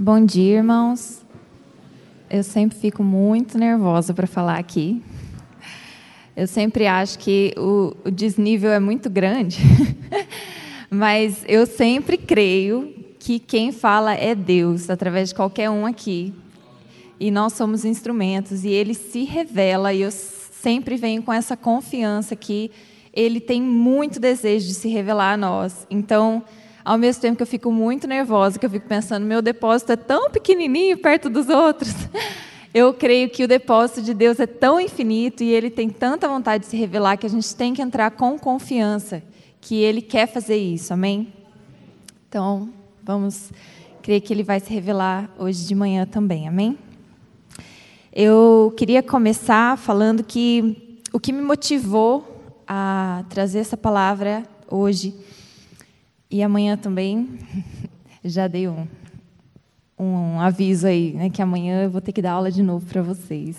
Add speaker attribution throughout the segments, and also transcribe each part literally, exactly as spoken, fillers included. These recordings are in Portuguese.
Speaker 1: Bom dia, irmãos. Eu sempre fico muito nervosa para falar aqui. Eu sempre acho que o, o desnível é muito grande, mas eu sempre creio que quem fala é Deus, através de qualquer um aqui. E nós somos instrumentos, e Ele se revela, e eu sempre venho com essa confiança que Ele tem muito desejo de se revelar a nós. Então, ao mesmo tempo que eu fico muito nervosa, que eu fico pensando, meu depósito é tão pequenininho perto dos outros, eu creio que o depósito de Deus é tão infinito e Ele tem tanta vontade de se revelar que a gente tem que entrar com confiança que Ele quer fazer isso, amém? Então, vamos crer que Ele vai se revelar hoje de manhã também, amém? Eu queria começar falando que o que me motivou a trazer essa palavra hoje e amanhã também, já dei um, um aviso aí, né, que amanhã eu vou ter que dar aula de novo para vocês.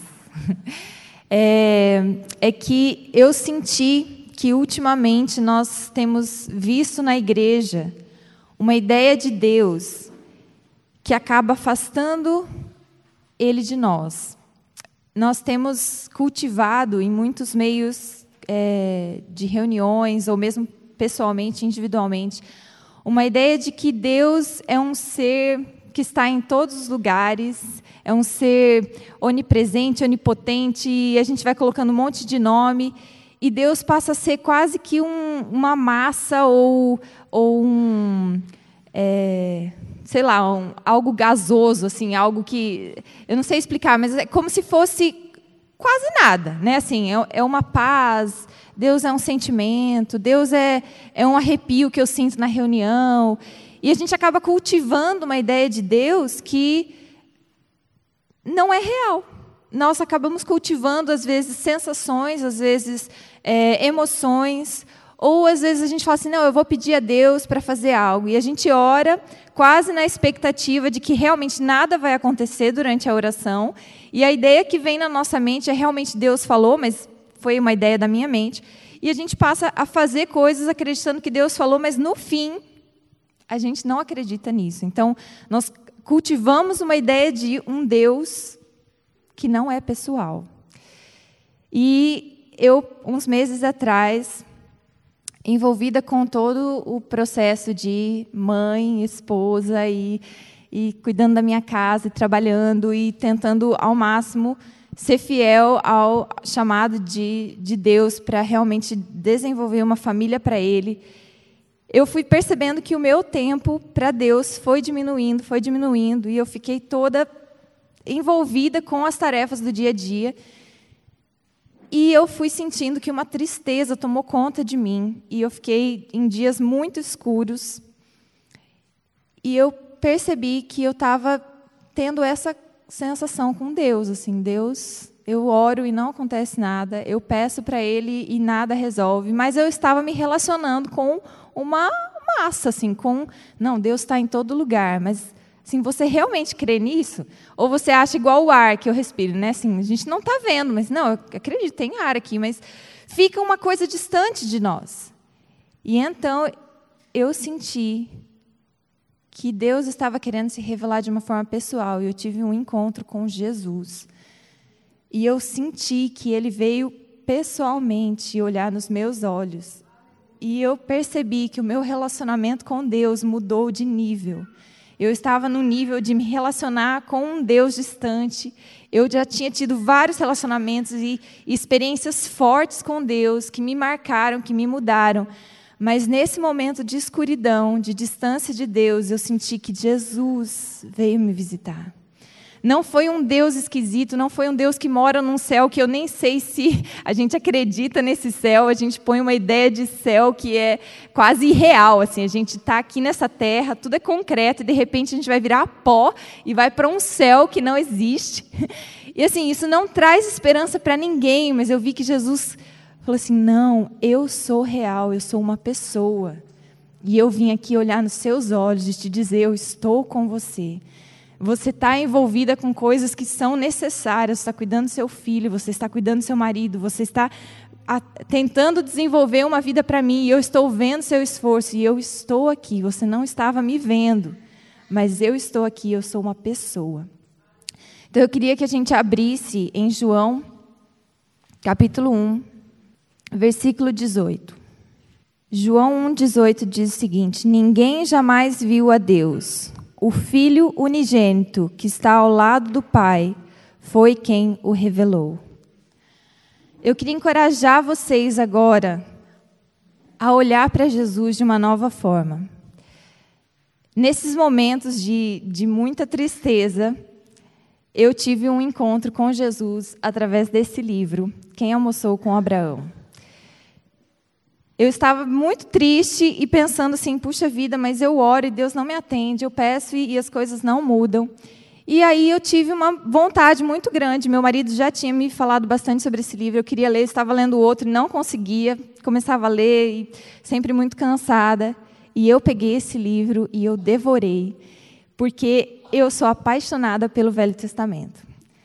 Speaker 1: É, é que eu senti que ultimamente nós temos visto na igreja uma ideia de Deus que acaba afastando Ele de nós. Nós temos cultivado em muitos meios é, de reuniões, ou mesmo pessoalmente, individualmente, uma ideia de que Deus é um ser que está em todos os lugares, é um ser onipresente, onipotente, e a gente vai colocando um monte de nome, e Deus passa a ser quase que um, uma massa ou, ou um... É, sei lá, um, algo gasoso, assim, algo que... Eu não sei explicar, mas é como se fosse quase nada, né? Assim, é, é uma paz, Deus é um sentimento, Deus é, é um arrepio que eu sinto na reunião. E a gente acaba cultivando uma ideia de Deus que não é real. Nós acabamos cultivando, às vezes, sensações, às vezes, é, emoções, ou às vezes a gente fala assim, não, eu vou pedir a Deus para fazer algo. E a gente ora quase na expectativa de que realmente nada vai acontecer durante a oração. E a ideia que vem na nossa mente é realmente Deus falou, mas foi uma ideia da minha mente. E a gente passa a fazer coisas acreditando que Deus falou, mas no fim a gente não acredita nisso. Então, nós cultivamos uma ideia de um Deus que não é pessoal. E eu, uns meses atrás, envolvida com todo o processo de mãe, esposa, e, e cuidando da minha casa, e trabalhando, e tentando ao máximo ser fiel ao chamado de, de Deus para realmente desenvolver uma família para Ele, eu fui percebendo que o meu tempo para Deus foi diminuindo, foi diminuindo, e eu fiquei toda envolvida com as tarefas do dia a dia. E eu fui sentindo que uma tristeza tomou conta de mim. E eu fiquei em dias muito escuros. E eu percebi que eu estava tendo essa sensação com Deus. Assim, Deus, eu oro e não acontece nada. Eu peço para Ele e nada resolve. Mas eu estava me relacionando com uma massa. Assim, com, não, Deus está em todo lugar. Mas... Assim, você realmente crê nisso? Ou você acha igual o ar que eu respiro, né? Assim, a gente não está vendo, mas não, eu acredito, tem ar aqui, mas fica uma coisa distante de nós. E então eu senti que Deus estava querendo se revelar de uma forma pessoal, e eu tive um encontro com Jesus. E eu senti que Ele veio pessoalmente olhar nos meus olhos. E eu percebi que o meu relacionamento com Deus mudou de nível. Eu estava no nível de me relacionar com um Deus distante. Eu já tinha tido vários relacionamentos e, e experiências fortes com Deus que me marcaram, que me mudaram. Mas nesse momento de escuridão, de distância de Deus, eu senti que Jesus veio me visitar. Não foi um Deus esquisito, não foi um Deus que mora num céu que eu nem sei se a gente acredita nesse céu. A gente põe uma ideia de céu que é quase irreal. Assim, a gente está aqui nessa terra, tudo é concreto, e de repente a gente vai virar pó e vai para um céu que não existe. E assim, isso não traz esperança para ninguém, mas eu vi que Jesus falou assim, não, eu sou real, eu sou uma pessoa. E eu vim aqui olhar nos seus olhos e te dizer, eu estou com você. Você está envolvida com coisas que são necessárias. Você está cuidando do seu filho, você está cuidando do seu marido, você está a, tentando desenvolver uma vida para mim, e eu estou vendo seu esforço, e eu estou aqui. Você não estava me vendo, mas eu estou aqui, eu sou uma pessoa. Então, eu queria que a gente abrisse em João, capítulo um, versículo dezoito. João um, dezoito diz o seguinte: ninguém jamais viu a Deus. O Filho unigênito, que está ao lado do Pai, foi quem o revelou. Eu queria encorajar vocês agora a olhar para Jesus de uma nova forma. Nesses momentos de, de muita tristeza, eu tive um encontro com Jesus através desse livro, Quem Almoçou com Abraão. Eu estava muito triste e pensando assim, puxa vida, mas eu oro e Deus não me atende, eu peço e, e as coisas não mudam. E aí eu tive uma vontade muito grande, meu marido já tinha me falado bastante sobre esse livro, eu queria ler, eu estava lendo outro e não conseguia, começava a ler, e sempre muito cansada. E eu peguei esse livro e eu devorei, porque eu sou apaixonada pelo Velho Testamento.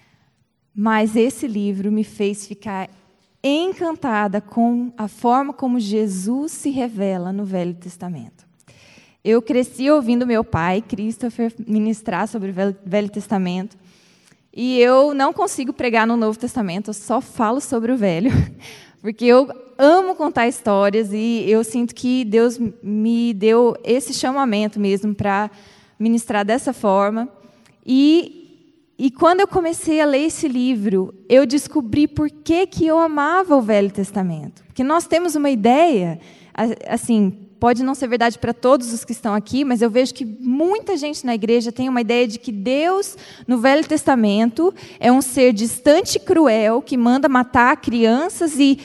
Speaker 1: Mas esse livro me fez ficar encantada com a forma como Jesus se revela no Velho Testamento. Eu cresci ouvindo meu pai, Christopher, ministrar sobre o Velho Testamento, e eu não consigo pregar no Novo Testamento, eu só falo sobre o Velho, porque eu amo contar histórias e eu sinto que Deus me deu esse chamamento mesmo para ministrar dessa forma. E, e quando eu comecei a ler esse livro, eu descobri por que, que eu amava o Velho Testamento. Porque nós temos uma ideia, assim, pode não ser verdade para todos os que estão aqui, mas eu vejo que muita gente na igreja tem uma ideia de que Deus, no Velho Testamento, é um ser distante e cruel, que manda matar crianças e,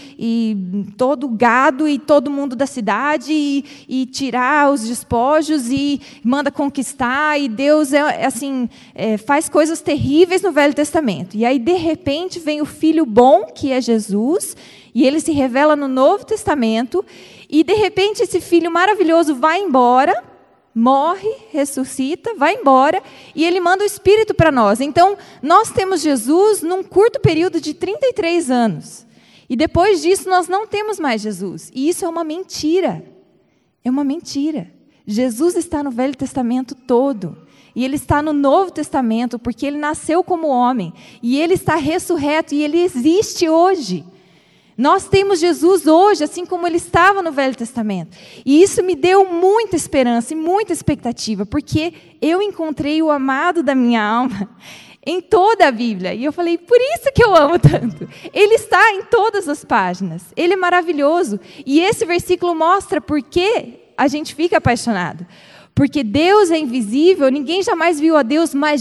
Speaker 1: e todo o gado e todo mundo da cidade, e, e tirar os despojos, e manda conquistar, e Deus é, assim, é, faz coisas terríveis no Velho Testamento. E aí, de repente, vem o Filho bom, que é Jesus, e ele se revela no Novo Testamento, e, de repente, esse filho maravilhoso vai embora, morre, ressuscita, vai embora, e ele manda o Espírito para nós. Então, nós temos Jesus num curto período de trinta e três anos. E depois disso, nós não temos mais Jesus. E isso é uma mentira. É uma mentira. Jesus está no Velho Testamento todo. E ele está no Novo Testamento, porque ele nasceu como homem. E ele está ressurreto, e ele existe hoje. Nós temos Jesus hoje, assim como ele estava no Velho Testamento. E isso me deu muita esperança e muita expectativa, porque eu encontrei o amado da minha alma em toda a Bíblia. E eu falei, por isso que eu amo tanto. Ele está em todas as páginas. Ele é maravilhoso. E esse versículo mostra por que a gente fica apaixonado. Porque Deus é invisível, ninguém jamais viu a Deus, mas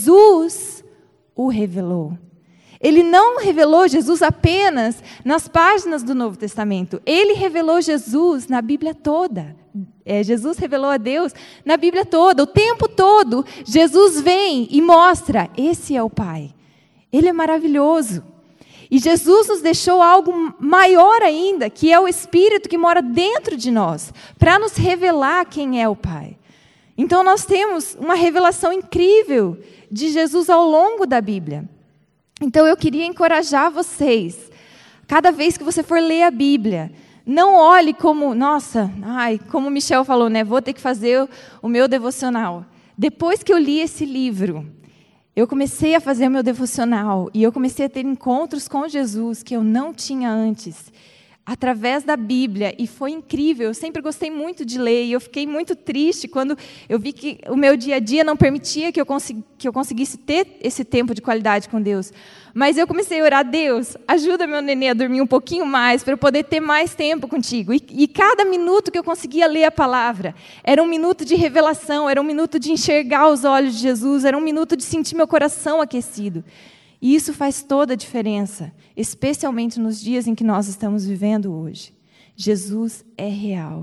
Speaker 1: Jesus o revelou. Ele não revelou Jesus apenas nas páginas do Novo Testamento. Ele revelou Jesus na Bíblia toda. É, Jesus revelou a Deus na Bíblia toda. O tempo todo, Jesus vem e mostra, esse é o Pai. Ele é maravilhoso. E Jesus nos deixou algo maior ainda, que é o Espírito que mora dentro de nós, para nos revelar quem é o Pai. Então, nós temos uma revelação incrível de Jesus ao longo da Bíblia. Então, eu queria encorajar vocês, cada vez que você for ler a Bíblia, não olhe como, nossa, ai, como o Michel falou, né? Vou ter que fazer o, o meu devocional. Depois que eu li esse livro, eu comecei a fazer o meu devocional e eu comecei a ter encontros com Jesus que eu não tinha antes, através da Bíblia, e foi incrível. Eu sempre gostei muito de ler, e eu fiquei muito triste quando eu vi que o meu dia a dia não permitia que eu, consegui, que eu conseguisse ter esse tempo de qualidade com Deus. Mas eu comecei a orar, Deus, ajuda meu nenê a dormir um pouquinho mais, para eu poder ter mais tempo contigo. E, e cada minuto que eu conseguia ler a palavra, era um minuto de revelação, era um minuto de enxergar os olhos de Jesus, era um minuto de sentir meu coração aquecido. E isso faz toda a diferença, especialmente nos dias em que nós estamos vivendo hoje. Jesus é real.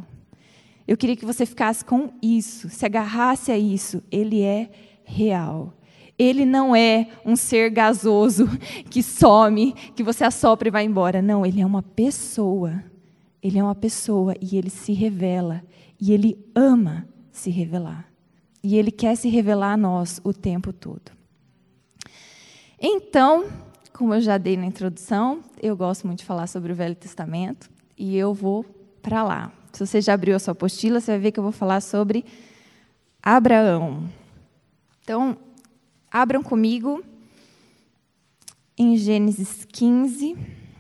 Speaker 1: Eu queria que você ficasse com isso, se agarrasse a isso. Ele é real. Ele não é um ser gasoso que some, que você assopra e vai embora. Não, ele é uma pessoa. Ele é uma pessoa e ele se revela. E ele ama se revelar. E ele quer se revelar a nós o tempo todo. Então, como eu já dei na introdução, eu gosto muito de falar sobre o Velho Testamento e eu vou para lá. Se você já abriu a sua apostila, você vai ver que eu vou falar sobre Abraão. Então, abram comigo em Gênesis quinze.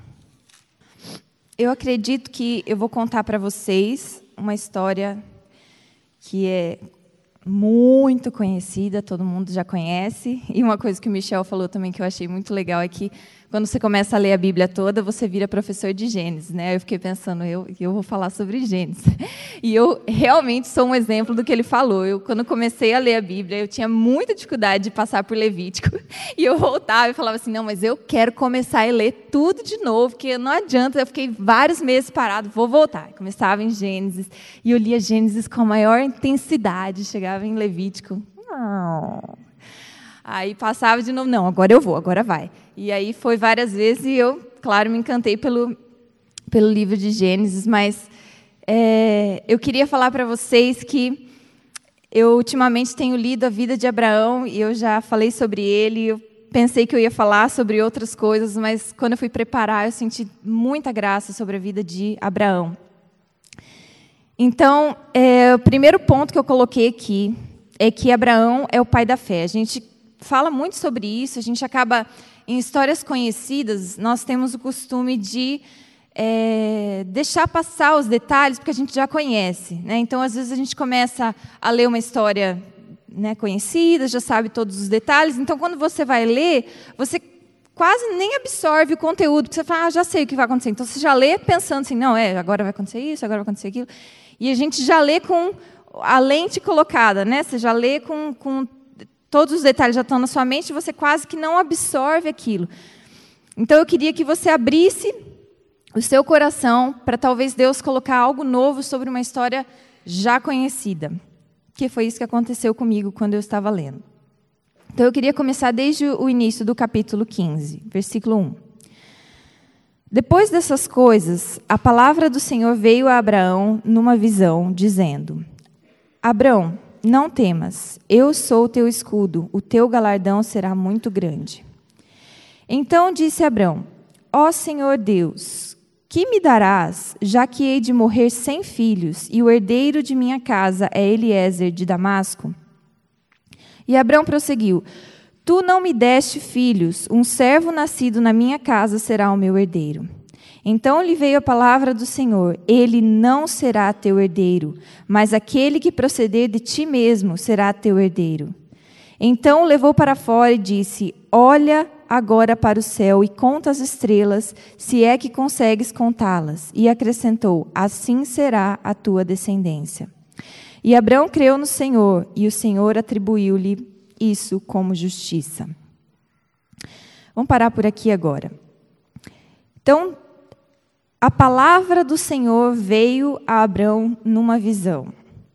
Speaker 1: Eu acredito que eu vou contar para vocês uma história que é muito conhecida, todo mundo já conhece. E uma coisa que o Michel falou também que eu achei muito legal é que quando você começa a ler a Bíblia toda, você vira professor de Gênesis, né? Eu fiquei pensando, eu, eu vou falar sobre Gênesis. E eu realmente sou um exemplo do que ele falou. Eu, quando comecei a ler a Bíblia, eu tinha muita dificuldade de passar por Levítico. E eu voltava e falava assim, não, mas eu quero começar a ler tudo de novo, porque não adianta, eu fiquei vários meses parado, vou voltar. Eu começava em Gênesis, e eu lia Gênesis com a maior intensidade, chegava em Levítico. Aí passava de novo, não, agora eu vou, agora vai. E aí foi várias vezes e eu, claro, me encantei pelo, pelo livro de Gênesis, mas é, eu queria falar para vocês que eu ultimamente tenho lido a vida de Abraão e eu já falei sobre ele, eu pensei que eu ia falar sobre outras coisas, mas quando eu fui preparar, eu senti muita graça sobre a vida de Abraão. Então, é, o primeiro ponto que eu coloquei aqui é que Abraão é o pai da fé. A gente fala muito sobre isso, a gente acaba, em histórias conhecidas, nós temos o costume de é, deixar passar os detalhes, porque a gente já conhece, né? Então, às vezes, a gente começa a ler uma história, né, conhecida, já sabe todos os detalhes, então, quando você vai ler, você quase nem absorve o conteúdo, porque você fala, ah, já sei o que vai acontecer. Então, você já lê pensando assim, não, é, agora vai acontecer isso, agora vai acontecer aquilo. E a gente já lê com a lente colocada, né? Você já lê com, com todos os detalhes já estão na sua mente, e você quase que não absorve aquilo. Então, eu queria que você abrisse o seu coração para talvez Deus colocar algo novo sobre uma história já conhecida. Que foi isso que aconteceu comigo quando eu estava lendo. Então, eu queria começar desde o início do capítulo quinze, versículo um. Depois dessas coisas, a palavra do Senhor veio a Abraão numa visão, dizendo: Abraão, não temas, eu sou o teu escudo, o teu galardão será muito grande. Então disse Abraão: Ó Senhor Deus, que me darás, já que hei de morrer sem filhos, e o herdeiro de minha casa é Eliezer de Damasco? E Abraão prosseguiu: Tu não me deste filhos, um servo nascido na minha casa será o meu herdeiro. Então lhe veio a palavra do Senhor: Ele não será teu herdeiro, mas aquele que proceder de ti mesmo será teu herdeiro. Então o levou para fora e disse: Olha agora para o céu e conta as estrelas, se é que consegues contá-las. E acrescentou: Assim será a tua descendência. E Abraão creu no Senhor, e o Senhor atribuiu-lhe isso como justiça. Vamos parar por aqui agora. Então, a palavra do Senhor veio a Abraão numa visão.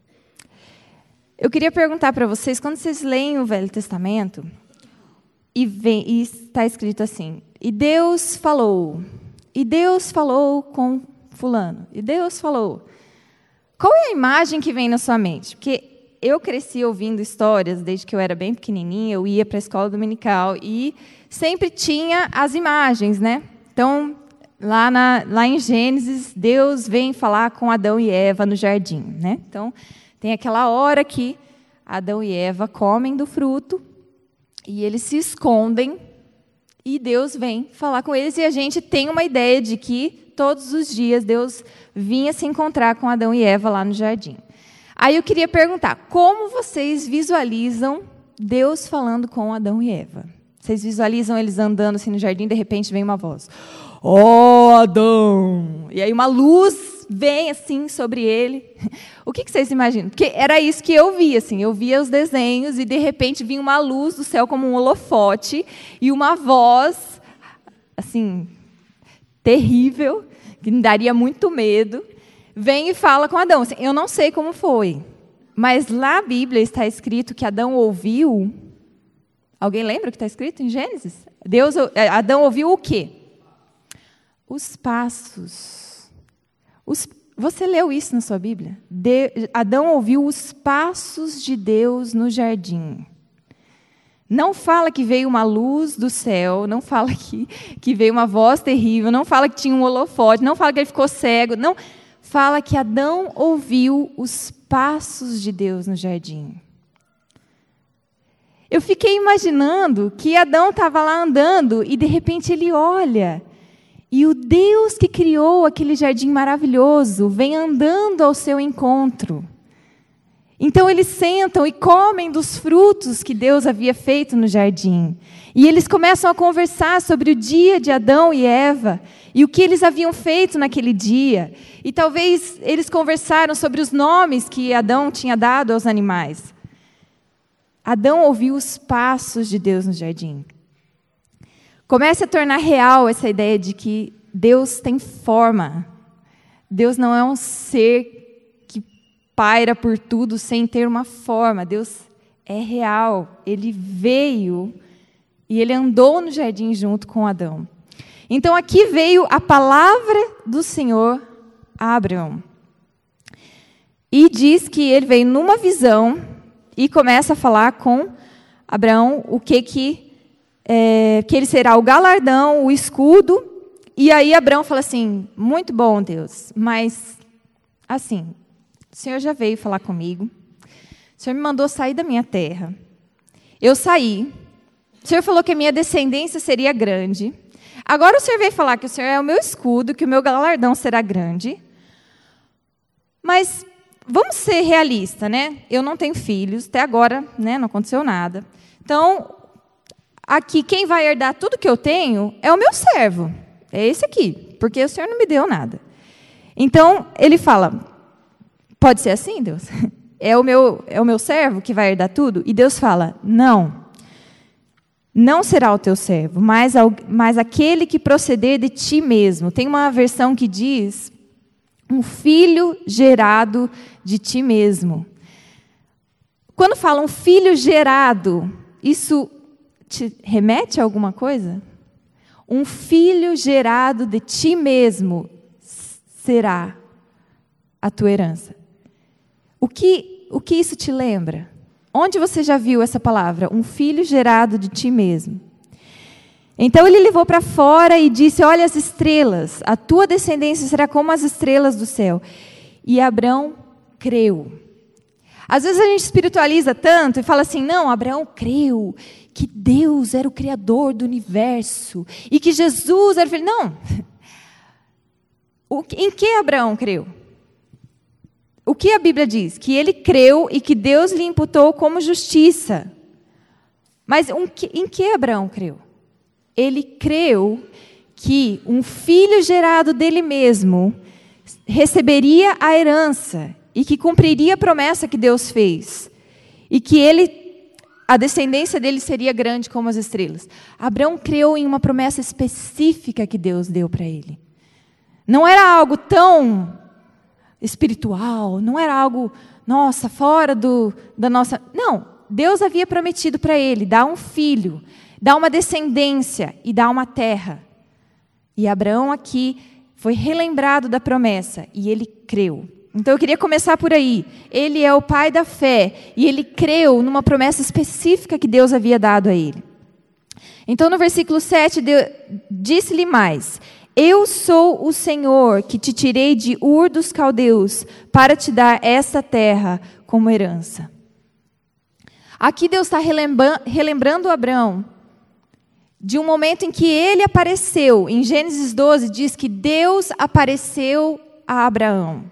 Speaker 1: Eu queria perguntar para vocês, quando vocês leem o Velho Testamento, e, vem, e está escrito assim, e Deus falou, e Deus falou com fulano, e Deus falou. Qual é a imagem que vem na sua mente? Porque eu cresci ouvindo histórias desde que eu era bem pequenininha, eu ia para a escola dominical e sempre tinha as imagens, né? Então, lá, na, lá em Gênesis, Deus vem falar com Adão e Eva no jardim, né? Então, tem aquela hora que Adão e Eva comem do fruto e eles se escondem e Deus vem falar com eles e a gente tem uma ideia de que todos os dias Deus vinha se encontrar com Adão e Eva lá no jardim. Aí eu queria perguntar, como vocês visualizam Deus falando com Adão e Eva? Vocês visualizam eles andando assim no jardim, de repente vem uma voz: Ó oh, Adão! E aí uma luz vem assim sobre ele. O que, que vocês imaginam? Porque era isso que eu via, assim, eu via os desenhos e de repente vinha uma luz do céu como um holofote e uma voz, assim, terrível, que me daria muito medo. Vem e fala com Adão. Assim, eu não sei como foi, mas lá na Bíblia está escrito que Adão ouviu. Alguém lembra o que está escrito em Gênesis? Deus, Adão ouviu o quê? Os passos. Os, você leu isso na sua Bíblia? De, Adão ouviu os passos de Deus no jardim. Não fala que veio uma luz do céu, não fala que, que veio uma voz terrível, não fala que tinha um holofote, não fala que ele ficou cego, não. Fala que Adão ouviu os passos de Deus no jardim. Eu fiquei imaginando que Adão estava lá andando e, de repente, ele olha. E o Deus que criou aquele jardim maravilhoso vem andando ao seu encontro. Então, eles sentam e comem dos frutos que Deus havia feito no jardim. E eles começam a conversar sobre o dia de Adão e Eva e o que eles haviam feito naquele dia. E talvez eles conversaram sobre os nomes que Adão tinha dado aos animais. Adão ouviu os passos de Deus no jardim. Comece a tornar real essa ideia de que Deus tem forma. Deus não é um ser que paira por tudo sem ter uma forma. Deus é real. Ele veio e ele andou no jardim junto com Adão. Então aqui veio a palavra do Senhor a Abraão. E diz que ele veio numa visão e começa a falar com Abraão o que que, é, que ele será o galardão, o escudo. E aí Abraão fala assim, muito bom, Deus, mas assim, o Senhor já veio falar comigo, o Senhor me mandou sair da minha terra, eu saí, o Senhor falou que a minha descendência seria grande, agora o Senhor veio falar que o Senhor é o meu escudo, que o meu galardão será grande, mas vamos ser realistas, né? Eu não tenho filhos, até agora, né, não aconteceu nada, então, aqui quem vai herdar tudo que eu tenho é o meu servo. É esse aqui, porque o Senhor não me deu nada. Então, ele fala, pode ser assim, Deus? É o meu, é o meu servo que vai herdar tudo? E Deus fala, não. Não será o teu servo, mas, mas aquele que proceder de ti mesmo. Tem uma versão que diz, um filho gerado de ti mesmo. Quando fala um filho gerado, isso te remete a alguma coisa? Um filho gerado de ti mesmo será a tua herança. O que, o que isso te lembra? Onde você já viu essa palavra? Um filho gerado de ti mesmo. Então ele levou para fora e disse, olha as estrelas, a tua descendência será como as estrelas do céu. E Abraão creu. Às vezes a gente espiritualiza tanto e fala assim, não, Abraão creu que Deus era o Criador do universo e que Jesus era o Filho. Não. O, em que Abraão creu? O que a Bíblia diz? Que ele creu e que Deus lhe imputou como justiça. Mas um, em que Abraão creu? Ele creu que um filho gerado dele mesmo receberia a herança e que cumpriria a promessa que Deus fez. E que ele, a descendência dele seria grande como as estrelas. Abraão creu em uma promessa específica que Deus deu para ele. Não era algo tão espiritual, não era algo, nossa, fora do, da nossa... Não, Deus havia prometido para ele dar um filho, dar uma descendência e dar uma terra. E Abraão aqui foi relembrado da promessa e ele creu. Então eu queria começar por aí. Ele é o pai da fé e ele creu numa promessa específica que Deus havia dado a ele. Então no versículo sete, disse-lhe mais, eu sou o Senhor que te tirei de Ur dos Caldeus para te dar esta terra como herança. Aqui Deus está relembrando Abraão de um momento em que ele apareceu. Em Gênesis doze diz que Deus apareceu a Abraão.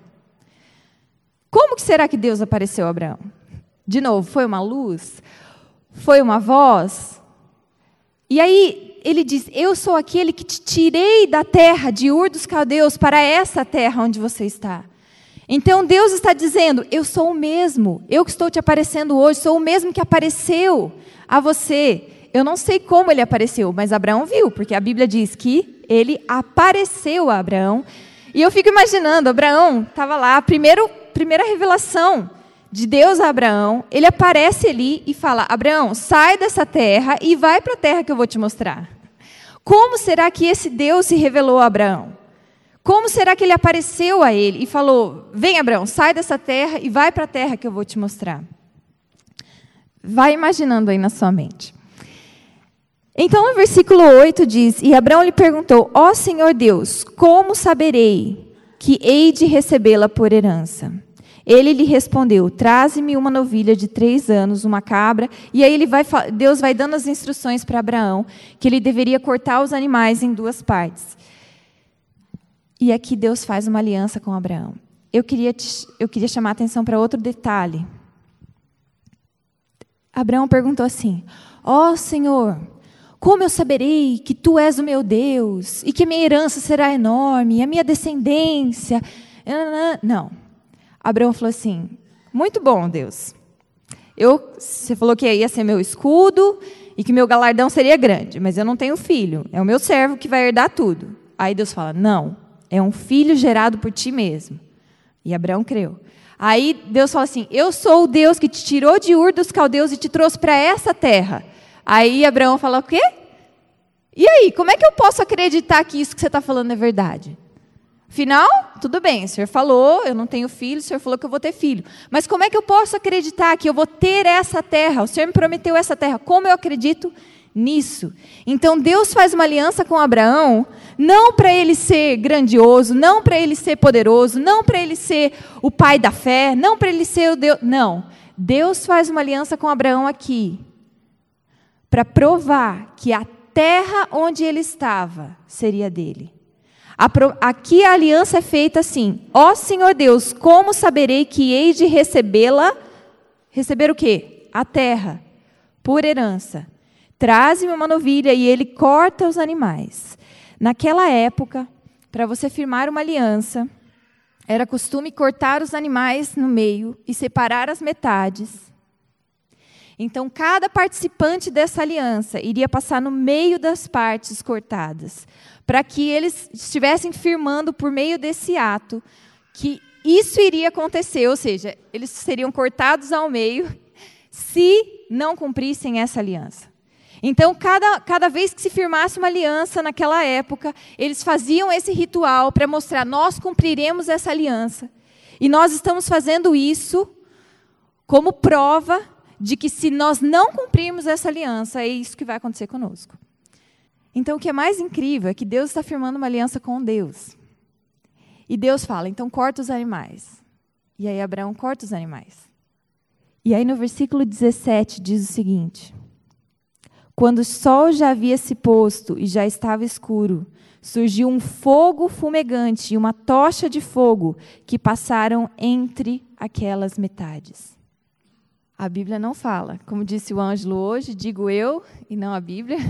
Speaker 1: Como que será que Deus apareceu a Abraão? De novo, foi uma luz? Foi uma voz? E aí ele diz, eu sou aquele que te tirei da terra de Ur dos Caldeus para essa terra onde você está. Então Deus está dizendo, eu sou o mesmo, eu que estou te aparecendo hoje, sou o mesmo que apareceu a você. Eu não sei como ele apareceu, mas Abraão viu, porque a Bíblia diz que ele apareceu a Abraão. E eu fico imaginando, Abraão estava lá, primeiro, primeira revelação de Deus a Abraão, ele aparece ali e fala, Abraão, sai dessa terra e vai para a terra que eu vou te mostrar. Como será que esse Deus se revelou a Abraão? Como será que ele apareceu a ele e falou, vem Abraão, sai dessa terra e vai para a terra que eu vou te mostrar? Vai imaginando aí na sua mente. Então, no versículo oito diz, e Abraão lhe perguntou, ó Senhor Deus, como saberei que hei de recebê-la por herança? Ele lhe respondeu, traze-me uma novilha de três anos, uma cabra. E aí ele vai, Deus vai dando as instruções para Abraão, que ele deveria cortar os animais em duas partes. E aqui Deus faz uma aliança com Abraão. Eu queria, te, eu queria chamar a atenção para outro detalhe. Abraão perguntou assim, ó Senhor, como eu saberei que Tu és o meu Deus, e que a minha herança será enorme, e a minha descendência... Não. Abraão falou assim, muito bom, Deus. Eu, você falou que ia ser meu escudo e que meu galardão seria grande, mas eu não tenho filho, é o meu servo que vai herdar tudo. Aí Deus fala, não, é um filho gerado por ti mesmo. E Abraão creu. Aí Deus fala assim, eu sou o Deus que te tirou de Ur dos Caldeus e te trouxe para essa terra. Aí Abraão fala, o quê? E aí, como é que eu posso acreditar que isso que você está falando é verdade? Afinal, tudo bem, o Senhor falou, eu não tenho filho, o Senhor falou que eu vou ter filho. Mas como é que eu posso acreditar que eu vou ter essa terra? O Senhor me prometeu essa terra. Como eu acredito nisso? Então, Deus faz uma aliança com Abraão, não para ele ser grandioso, não para ele ser poderoso, não para ele ser o pai da fé, não para ele ser o Deus... Não, Deus faz uma aliança com Abraão aqui, para provar que a terra onde ele estava seria dele. Aqui a aliança é feita assim, ó Senhor Deus, como saberei que hei de recebê-la? Receber o quê? A terra, por herança. Traze-me uma novilha e ele corta os animais. Naquela época, para você firmar uma aliança, era costume cortar os animais no meio e separar as metades. Então, cada participante dessa aliança iria passar no meio das partes cortadas, para que eles estivessem firmando por meio desse ato que isso iria acontecer, ou seja, eles seriam cortados ao meio se não cumprissem essa aliança. Então, cada, cada vez que se firmasse uma aliança naquela época, eles faziam esse ritual para mostrar, nós cumpriremos essa aliança. E nós estamos fazendo isso como prova de que se nós não cumprirmos essa aliança, é isso que vai acontecer conosco. Então, o que é mais incrível é que Deus está firmando uma aliança com Deus. E Deus fala, então corta os animais. E aí Abraão corta os animais. E aí no versículo dezessete diz o seguinte, quando o sol já havia se posto e já estava escuro, surgiu um fogo fumegante e uma tocha de fogo que passaram entre aquelas metades. A Bíblia não fala. Como disse o Ângelo hoje, digo eu e não a Bíblia.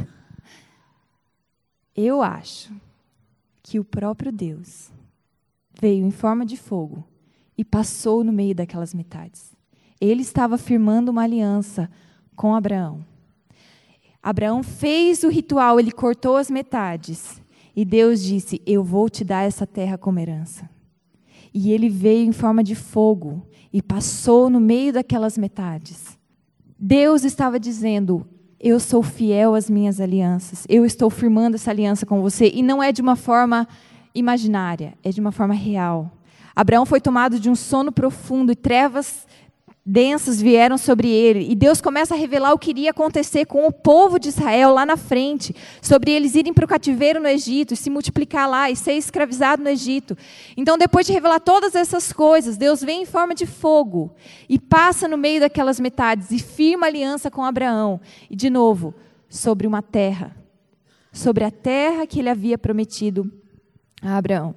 Speaker 1: Eu acho que o próprio Deus veio em forma de fogo e passou no meio daquelas metades. Ele estava firmando uma aliança com Abraão. Abraão fez o ritual, ele cortou as metades. E Deus disse, eu vou te dar essa terra como herança. E ele veio em forma de fogo e passou no meio daquelas metades. Deus estava dizendo, eu sou fiel às minhas alianças, eu estou firmando essa aliança com você, e não é de uma forma imaginária, é de uma forma real. Abraão foi tomado de um sono profundo e trevas densas vieram sobre ele, e Deus começa a revelar o que iria acontecer com o povo de Israel lá na frente, sobre eles irem para o cativeiro no Egito, e se multiplicar lá, e ser escravizado no Egito. Então, depois de revelar todas essas coisas, Deus vem em forma de fogo, e passa no meio daquelas metades, e firma aliança com Abraão, e de novo, sobre uma terra, sobre a terra que ele havia prometido a Abraão.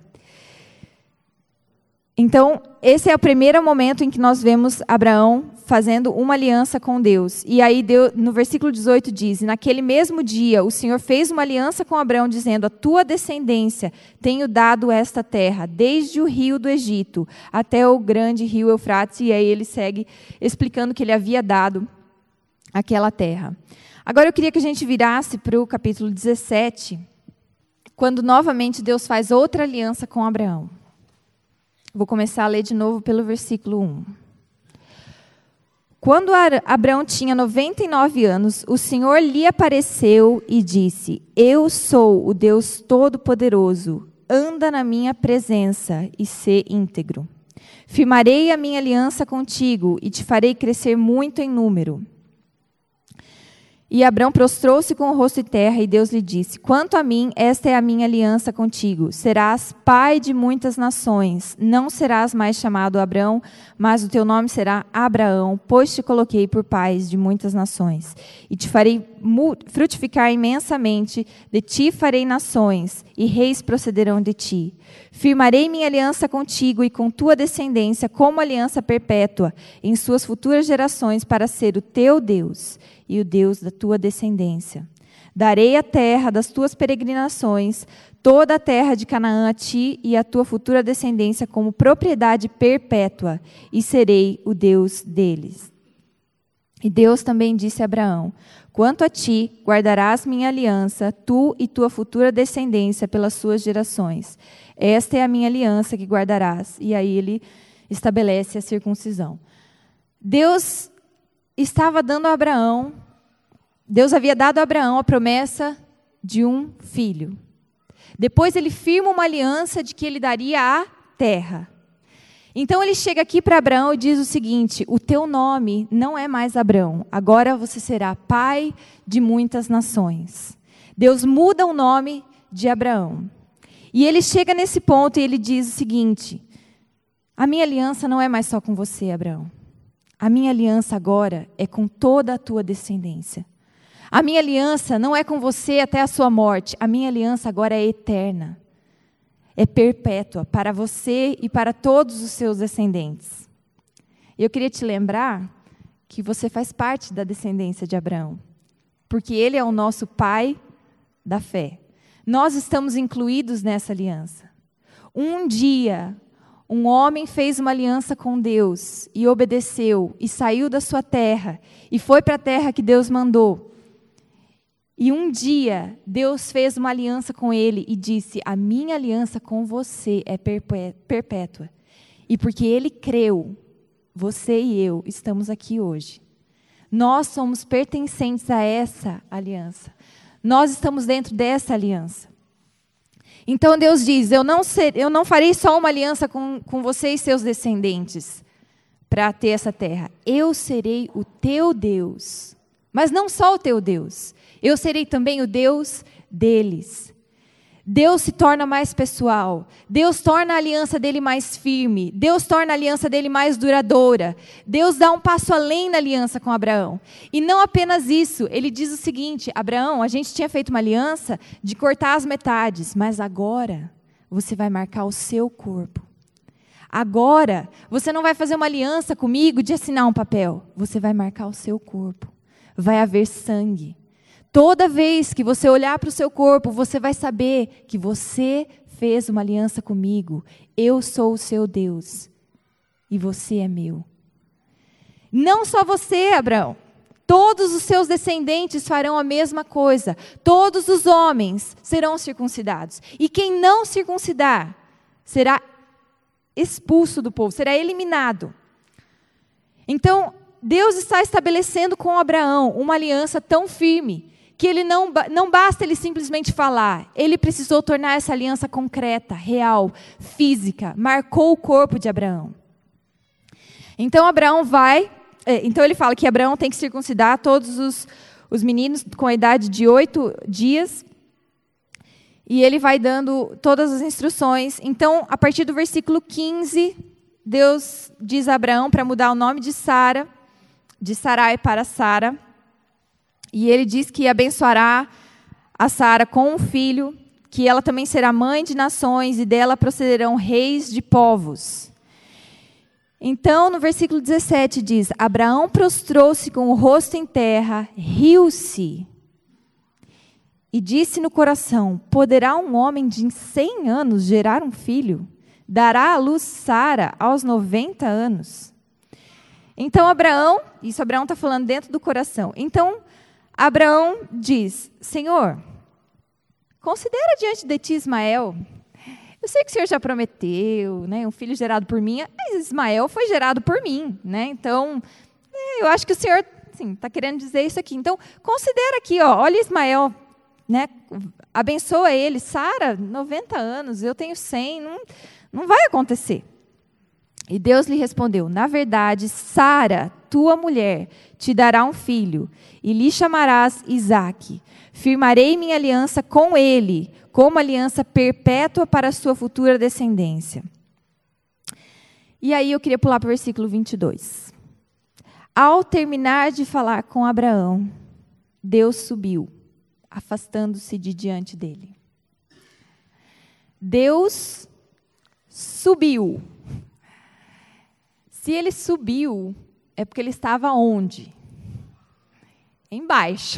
Speaker 1: Então, esse é o primeiro momento em que nós vemos Abraão fazendo uma aliança com Deus. E aí, Deus, no versículo dezoito diz, naquele mesmo dia, o Senhor fez uma aliança com Abraão, dizendo, a tua descendência tenho dado esta terra, desde o rio do Egito até o grande rio Eufrates. E aí ele segue explicando que ele havia dado aquela terra. Agora eu queria que a gente virasse para o capítulo dezessete, quando novamente Deus faz outra aliança com Abraão. Vou começar a ler de novo pelo versículo um. Quando Abraão tinha noventa e nove anos, o Senhor lhe apareceu e disse, eu sou o Deus Todo-Poderoso, anda na minha presença e sê íntegro. Firmarei a minha aliança contigo e te farei crescer muito em número. E Abrão prostrou-se com o rosto em terra, e Deus lhe disse: quanto a mim, esta é a minha aliança contigo. Serás pai de muitas nações. Não serás mais chamado Abrão, mas o teu nome será Abraão, pois te coloquei por pai de muitas nações. E te farei frutificar imensamente, de ti farei nações, e reis procederão de ti. Firmarei minha aliança contigo e com tua descendência como aliança perpétua em suas futuras gerações, para ser o teu Deus e o Deus da tua descendência. Darei a terra das tuas peregrinações, toda a terra de Canaã a ti e a tua futura descendência como propriedade perpétua, e serei o Deus deles. E Deus também disse a Abraão: quanto a ti, guardarás minha aliança, tu e tua futura descendência pelas suas gerações. Esta é a minha aliança que guardarás. E aí ele estabelece a circuncisão. Deus estava dando a Abraão, Deus havia dado a Abraão a promessa de um filho. Depois ele firma uma aliança de que ele daria a terra. Então ele chega aqui para Abraão e diz o seguinte: o teu nome não é mais Abrão, agora você será pai de muitas nações. Deus muda o nome de Abraão. E ele chega nesse ponto e ele diz o seguinte: a minha aliança não é mais só com você, Abraão. A minha aliança agora é com toda a tua descendência. A minha aliança não é com você até a sua morte. A minha aliança agora é eterna. É perpétua para você e para todos os seus descendentes. Eu queria te lembrar que você faz parte da descendência de Abraão, porque ele é o nosso pai da fé. Nós estamos incluídos nessa aliança. Um dia, um homem fez uma aliança com Deus e obedeceu, e saiu da sua terra, e foi para a terra que Deus mandou. E um dia, Deus fez uma aliança com ele e disse: a minha aliança com você é perpétua. E porque ele creu, você e eu estamos aqui hoje. Nós somos pertencentes a essa aliança. Nós estamos dentro dessa aliança. Então Deus diz: eu não, ser, eu não farei só uma aliança com, com você e seus descendentes para ter essa terra. Eu serei o teu Deus. Mas não só o teu Deus. Eu serei também o Deus deles. Deus se torna mais pessoal. Deus torna a aliança dele mais firme. Deus torna a aliança dele mais duradoura. Deus dá um passo além na aliança com Abraão. E não apenas isso. Ele diz o seguinte: Abraão, a gente tinha feito uma aliança de cortar as metades, mas agora você vai marcar o seu corpo. Agora você não vai fazer uma aliança comigo de assinar um papel. Você vai marcar o seu corpo. Vai haver sangue. Toda vez que você olhar para o seu corpo, você vai saber que você fez uma aliança comigo. Eu sou o seu Deus e você é meu. Não só você, Abraão. Todos os seus descendentes farão a mesma coisa. Todos os homens serão circuncidados. E quem não circuncidar será expulso do povo, será eliminado. Então, Deus está estabelecendo com Abraão uma aliança tão firme que ele não, não basta ele simplesmente falar. Ele precisou tornar essa aliança concreta, real, física. Marcou o corpo de Abraão. Então Abraão vai... Então ele fala que Abraão tem que circuncidar todos os, os meninos com a idade de oito dias. E ele vai dando todas as instruções. Então, a partir do versículo quinze, Deus diz a Abraão para mudar o nome de Sara, de Sarai para Sara. E ele diz que abençoará a Sara com um filho, que ela também será mãe de nações, e dela procederão reis de povos. Então, no versículo dezessete diz: Abraão prostrou-se com o rosto em terra, riu-se, e disse no coração: poderá um homem de cem anos gerar um filho? Dará à luz Sara aos noventa anos. Então, Abraão, isso Abraão está falando dentro do coração. Então, Abraão diz: Senhor, considera diante de ti Ismael. Eu sei que o Senhor já prometeu, né, um filho gerado por mim, mas Ismael foi gerado por mim, né? Então, eu acho que o Senhor está querendo dizer isso aqui. Então, considera aqui, ó, olha Ismael, né, abençoa ele. Sara, noventa anos, eu tenho cem, não, não vai acontecer. E Deus lhe respondeu: na verdade, Sara, tua mulher, te dará um filho, e lhe chamarás Isaque. Firmarei minha aliança com ele, como aliança perpétua para a sua futura descendência. E aí eu queria pular para o versículo vinte e dois. Ao terminar de falar com Abraão, Deus subiu, afastando-se de diante dele. Deus subiu. Se ele subiu, é porque ele estava onde? Embaixo.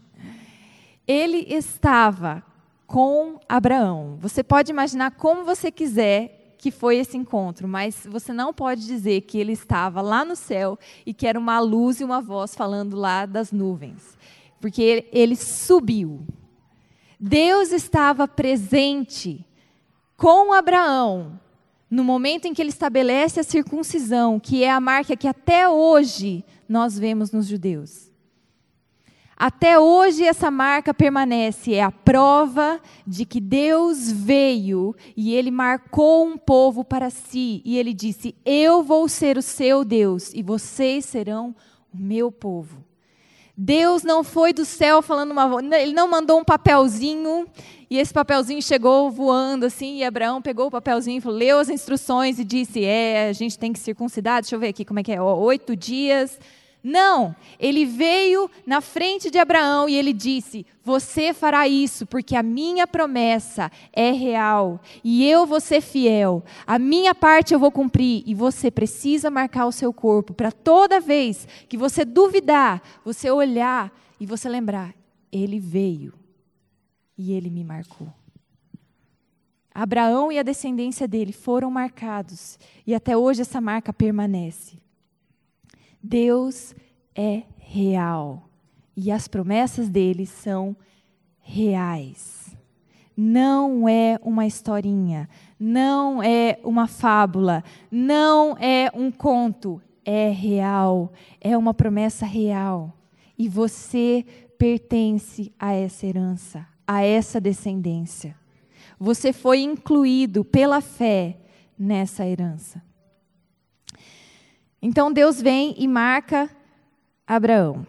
Speaker 1: Ele estava com Abraão. Você pode imaginar como você quiser que foi esse encontro, mas você não pode dizer que ele estava lá no céu e que era uma luz e uma voz falando lá das nuvens, porque ele, ele subiu. Deus estava presente com Abraão no momento em que ele estabelece a circuncisão, que é a marca que até hoje nós vemos nos judeus. Até hoje essa marca permanece, é a prova de que Deus veio e Ele marcou um povo para si. E Ele disse, eu vou ser o seu Deus e vocês serão o meu povo. Deus não foi do céu falando uma... Ele não mandou um papelzinho e esse papelzinho chegou voando assim e Abraão pegou o papelzinho, leu as instruções e disse, é, a gente tem que circuncidar, deixa eu ver aqui como é que é, ó, oito dias... Não, ele veio na frente de Abraão e ele disse, você fará isso porque a minha promessa é real e eu vou ser fiel. A minha parte eu vou cumprir e você precisa marcar o seu corpo para toda vez que você duvidar, você olhar e você lembrar, ele veio e ele me marcou. Abraão e a descendência dele foram marcados e até hoje essa marca permanece. Deus é real e as promessas dele são reais. Não é uma historinha, não é uma fábula, não é um conto, é real, é uma promessa real. E você pertence a essa herança, a essa descendência. Você foi incluído pela fé nessa herança. Então Deus vem e marca Abraão.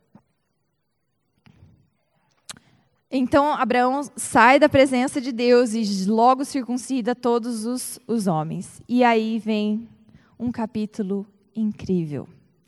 Speaker 1: Então Abraão sai da presença de Deus e logo circuncida todos os, os homens. E aí vem um capítulo incrível.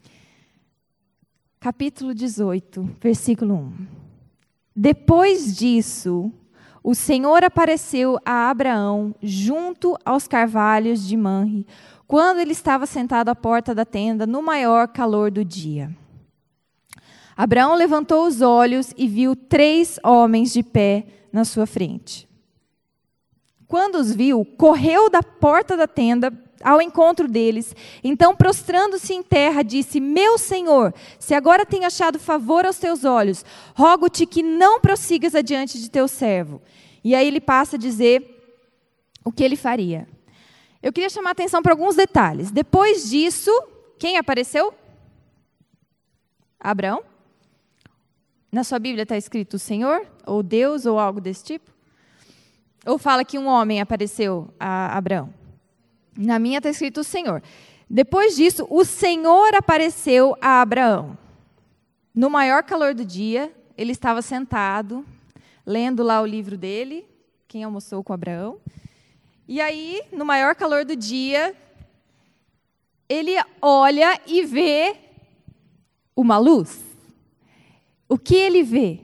Speaker 1: Capítulo dezoito, versículo um. Depois disso, o Senhor apareceu a Abraão junto aos carvalhos de Manre, quando ele estava sentado à porta da tenda, no maior calor do dia. Abraão levantou os olhos e viu três homens de pé na sua frente. Quando os viu, correu da porta da tenda ao encontro deles. Então, prostrando-se em terra, disse, meu Senhor, se agora tenho achado favor aos teus olhos, rogo-te que não prossigas adiante de teu servo. E aí ele passa a dizer o que ele faria. Eu queria chamar a atenção para alguns detalhes. Depois disso, quem apareceu? Abraão? Na sua Bíblia está escrito o Senhor, ou Deus, ou algo desse tipo? Ou fala que um homem apareceu a Abraão? Na minha está escrito o Senhor. Depois disso, o Senhor apareceu a Abraão. No maior calor do dia, ele estava sentado, lendo lá o livro dele, quem almoçou com Abraão. E aí, no maior calor do dia, ele olha e vê uma luz. O que ele vê?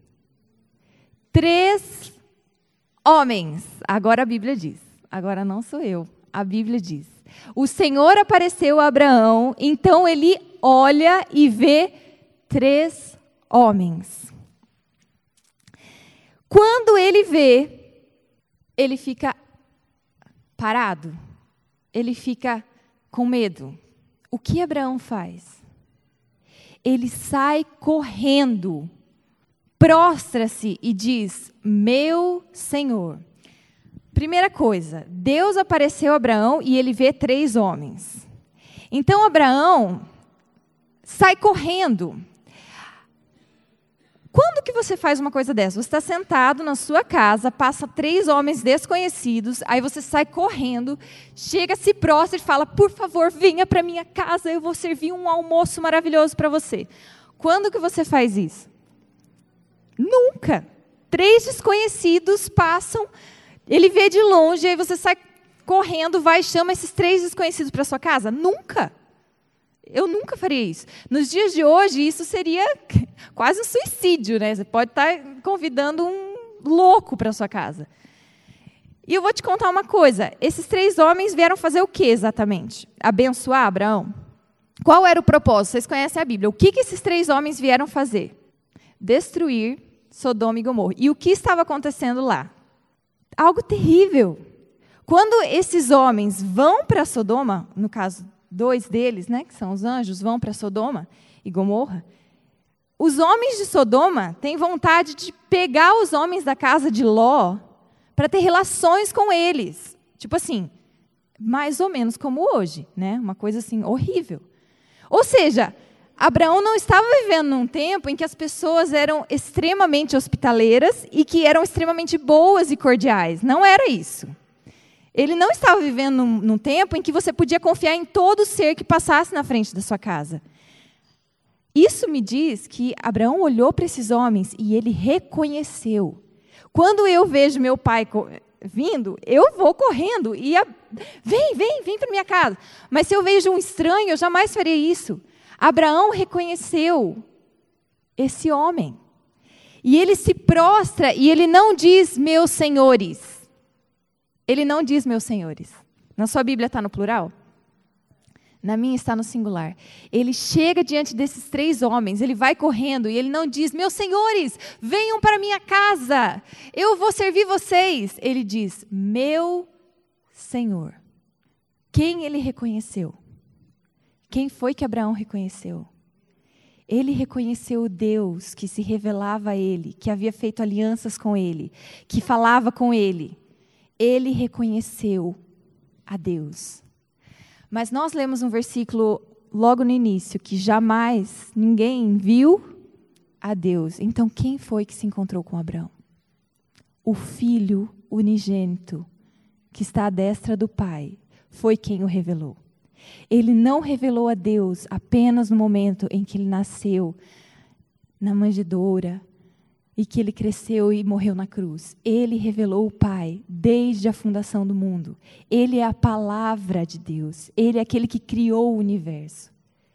Speaker 1: Três homens. Agora a Bíblia diz. Agora não sou eu. A Bíblia diz. O Senhor apareceu a Abraão, então ele olha e vê três homens. Quando ele vê, ele fica parado, ele fica com medo. O que Abraão faz? Ele sai correndo, prostra-se e diz, meu Senhor. Primeira coisa, Deus apareceu a Abraão e ele vê três homens. Então Abraão sai correndo. Quando que você faz uma coisa dessa? Você está sentado na sua casa, passa três homens desconhecidos, aí você sai correndo, chega, se prostra e fala, por favor, venha para minha casa, eu vou servir um almoço maravilhoso para você. Quando que você faz isso? Nunca. Três desconhecidos passam, ele vê de longe, aí você sai correndo, vai e chama esses três desconhecidos para sua casa? Nunca. Eu nunca faria isso. Nos dias de hoje, isso seria quase um suicídio, né? Você pode estar convidando um louco para sua casa. E eu vou te contar uma coisa. Esses três homens vieram fazer o que exatamente? Abençoar Abraão? Qual era o propósito? Vocês conhecem a Bíblia. O que, que esses três homens vieram fazer? Destruir Sodoma e Gomorra. E o que estava acontecendo lá? Algo terrível. Quando esses homens vão para Sodoma, no caso dois deles, né, que são os anjos, vão para Sodoma e Gomorra, os homens de Sodoma têm vontade de pegar os homens da casa de Ló para ter relações com eles. Tipo assim, mais ou menos como hoje, né? Uma coisa assim, horrível. Ou seja, Abraão não estava vivendo num tempo em que as pessoas eram extremamente hospitaleiras e que eram extremamente boas e cordiais. Não era isso. Ele não estava vivendo num, num tempo em que você podia confiar em todo ser que passasse na frente da sua casa. Isso me diz que Abraão olhou para esses homens e ele reconheceu. Quando eu vejo meu pai vindo, eu vou correndo e a... vem, vem, vem para minha casa. Mas se eu vejo um estranho, eu jamais faria isso. Abraão reconheceu esse homem. E ele se prostra e ele não diz, meus senhores. Ele não diz, meus senhores. Na sua Bíblia está no plural? Na minha está no singular. Ele chega diante desses três homens, ele vai correndo e ele não diz, meus senhores, venham para minha casa, eu vou servir vocês. Ele diz, meu Senhor. Quem ele reconheceu? Quem foi que Abraão reconheceu? Ele reconheceu o Deus que se revelava a ele, que havia feito alianças com ele, que falava com ele. Ele reconheceu a Deus. Mas nós lemos um versículo logo no início, que jamais ninguém viu a Deus. Então, quem foi que se encontrou com Abraão? O Filho unigênito, que está à destra do Pai, foi quem o revelou. Ele não revelou a Deus apenas no momento em que ele nasceu na manjedoura, e que ele cresceu e morreu na cruz. Ele revelou o Pai desde a fundação do mundo. Ele é a palavra de Deus. Ele é aquele que criou o universo.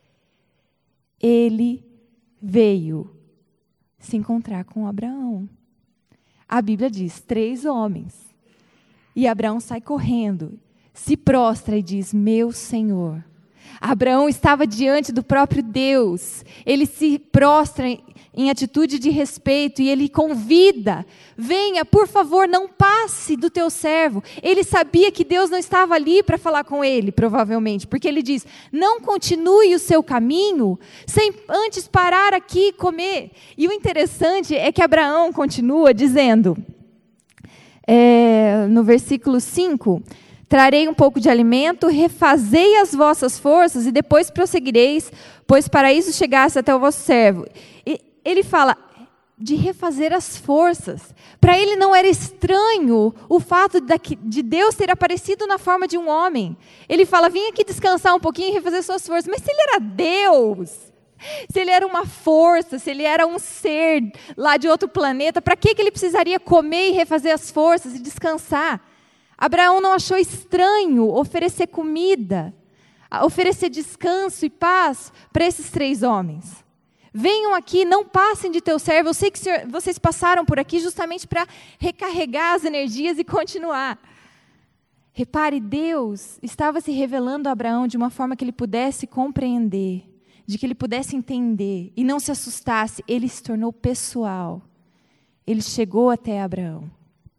Speaker 1: Ele veio se encontrar com Abraão. A Bíblia diz, três homens. E Abraão sai correndo, se prostra e diz, meu Senhor. Abraão estava diante do próprio Deus. Ele se prostra em, em atitude de respeito e ele convida, venha, por favor, não passe do teu servo. Ele sabia que Deus não estava ali para falar com ele, provavelmente, porque ele diz, não continue o seu caminho sem antes parar aqui e comer. E o interessante é que Abraão continua dizendo, é, no versículo cinco, trarei um pouco de alimento, refazei as vossas forças e depois prosseguireis, pois para isso chegasse até o vosso servo. E ele fala de refazer as forças. Para ele não era estranho o fato de Deus ter aparecido na forma de um homem. Ele fala, vim aqui descansar um pouquinho e refazer suas forças. Mas se ele era Deus, se ele era uma força, se ele era um ser lá de outro planeta, para que ele precisaria comer e refazer as forças e descansar? Abraão não achou estranho oferecer comida, oferecer descanso e paz para esses três homens. Venham aqui, não passem de teu servo. Eu sei que senhor, vocês passaram por aqui justamente para recarregar as energias e continuar. Repare, Deus estava se revelando a Abraão de uma forma que ele pudesse compreender, de que ele pudesse entender e não se assustasse. Ele se tornou pessoal. Ele chegou até Abraão.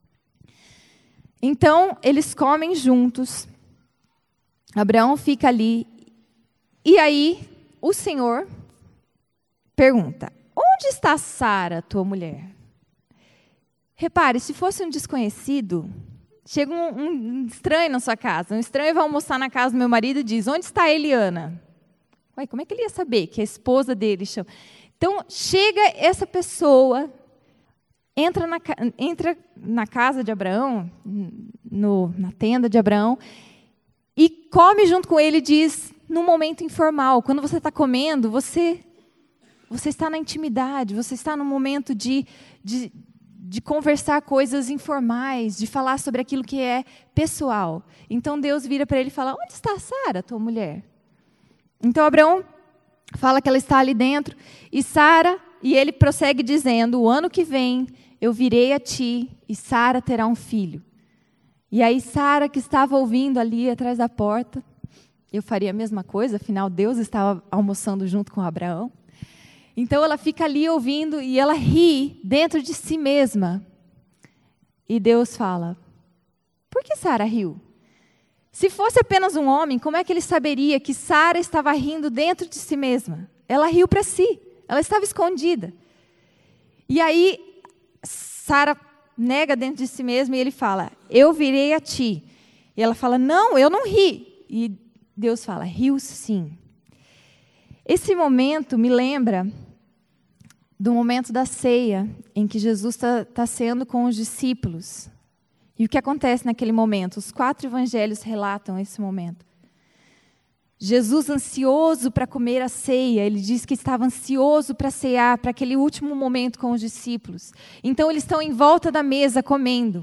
Speaker 1: Então, eles comem juntos. Abraão fica ali. E aí, o Senhor pergunta, onde está Sara, tua mulher? Repare, se fosse um desconhecido, chega um, um estranho na sua casa, um estranho vai almoçar na casa do meu marido e diz, onde está a Eliana? Ué, como é que ele ia saber que a esposa dele chama? Então, chega essa pessoa, entra na, entra na casa de Abraão, no, na tenda de Abraão, e come junto com ele e diz, num momento informal, quando você está comendo, você, você está na intimidade, você está num momento de, de, de conversar coisas informais, de falar sobre aquilo que é pessoal. Então, Deus vira para ele e fala, onde está Sara, tua mulher? Então, Abraão fala que ela está ali dentro, e Sara, e ele prossegue dizendo, o ano que vem eu virei a ti, e Sara terá um filho. E aí Sara, que estava ouvindo ali atrás da porta, eu faria a mesma coisa, afinal Deus estava almoçando junto com Abraão. Então ela fica ali ouvindo, e ela ri dentro de si mesma. E Deus fala, por que Sara riu? Se fosse apenas um homem, como é que ele saberia que Sara estava rindo dentro de si mesma? Ela riu para si, ela estava escondida. E aí, Sara nega dentro de si mesma e ele fala, eu virei a ti. E ela fala, não, eu não ri. E Deus fala, riu sim. Esse momento me lembra do momento da ceia, em que Jesus está tá ceando com os discípulos. E o que acontece naquele momento? Os quatro evangelhos relatam esse momento. Jesus ansioso para comer a ceia, ele diz que estava ansioso para cear, para aquele último momento com os discípulos. Então eles estão em volta da mesa comendo.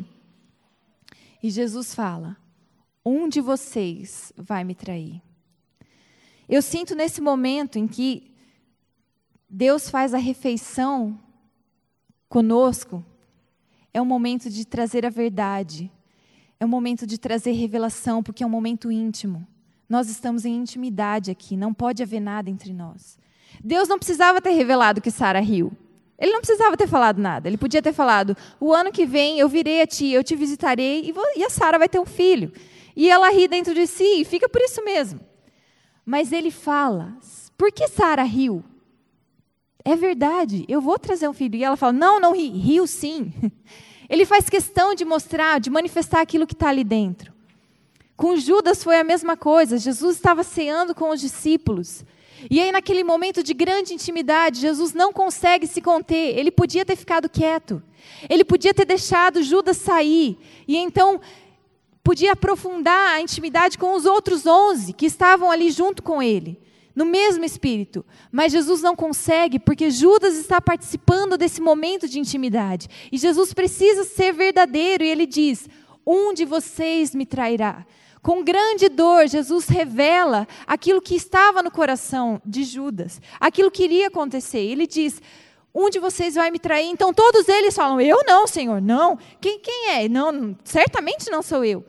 Speaker 1: E Jesus fala, um de vocês vai me trair. Eu sinto nesse momento em que Deus faz a refeição conosco, é um momento de trazer a verdade, é um momento de trazer revelação, porque é um momento íntimo. Nós estamos em intimidade aqui, não pode haver nada entre nós. Deus não precisava ter revelado que Sara riu. Ele não precisava ter falado nada. Ele podia ter falado, o ano que vem eu virei a ti, eu te visitarei e, vou, e a Sara vai ter um filho. E ela ri dentro de si e fica por isso mesmo. Mas ele fala, por que Sara riu? É verdade, eu vou trazer um filho. E ela fala, não, não ri, riu sim. Ele faz questão de mostrar, de manifestar aquilo que está ali dentro. Com Judas foi a mesma coisa. Jesus estava ceando com os discípulos. E aí, naquele momento de grande intimidade, Jesus não consegue se conter. Ele podia ter ficado quieto. Ele podia ter deixado Judas sair. E então, podia aprofundar a intimidade com os outros onze que estavam ali junto com ele, no mesmo espírito. Mas Jesus não consegue, porque Judas está participando desse momento de intimidade. E Jesus precisa ser verdadeiro. E ele diz, um de vocês me trairá. Com grande dor, Jesus revela aquilo que estava no coração de Judas, aquilo que iria acontecer. Ele diz, um de vocês vai me trair. Então todos eles falam, eu não, Senhor, não. Quem, quem é? Não, certamente não sou eu.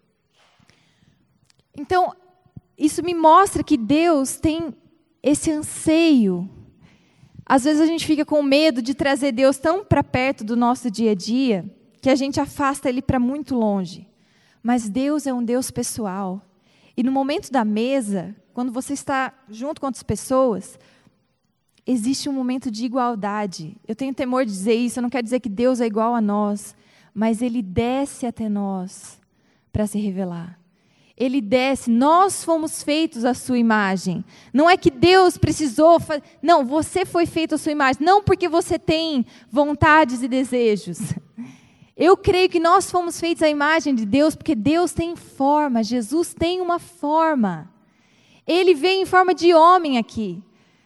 Speaker 1: Então, isso me mostra que Deus tem esse anseio. Às vezes a gente fica com medo de trazer Deus tão para perto do nosso dia a dia, que a gente afasta Ele para muito longe. Mas Deus é um Deus pessoal. E no momento da mesa, quando você está junto com outras pessoas, existe um momento de igualdade. Eu tenho temor de dizer isso, eu não quero dizer que Deus é igual a nós, mas Ele desce até nós para se revelar. Ele desce, nós fomos feitos à sua imagem. Não é que Deus precisou, fa- não, você foi feito à sua imagem, não porque você tem vontades e desejos. Eu creio que nós fomos feitos à imagem de Deus, porque Deus tem forma, Jesus tem uma forma. Ele veio em forma de homem aqui.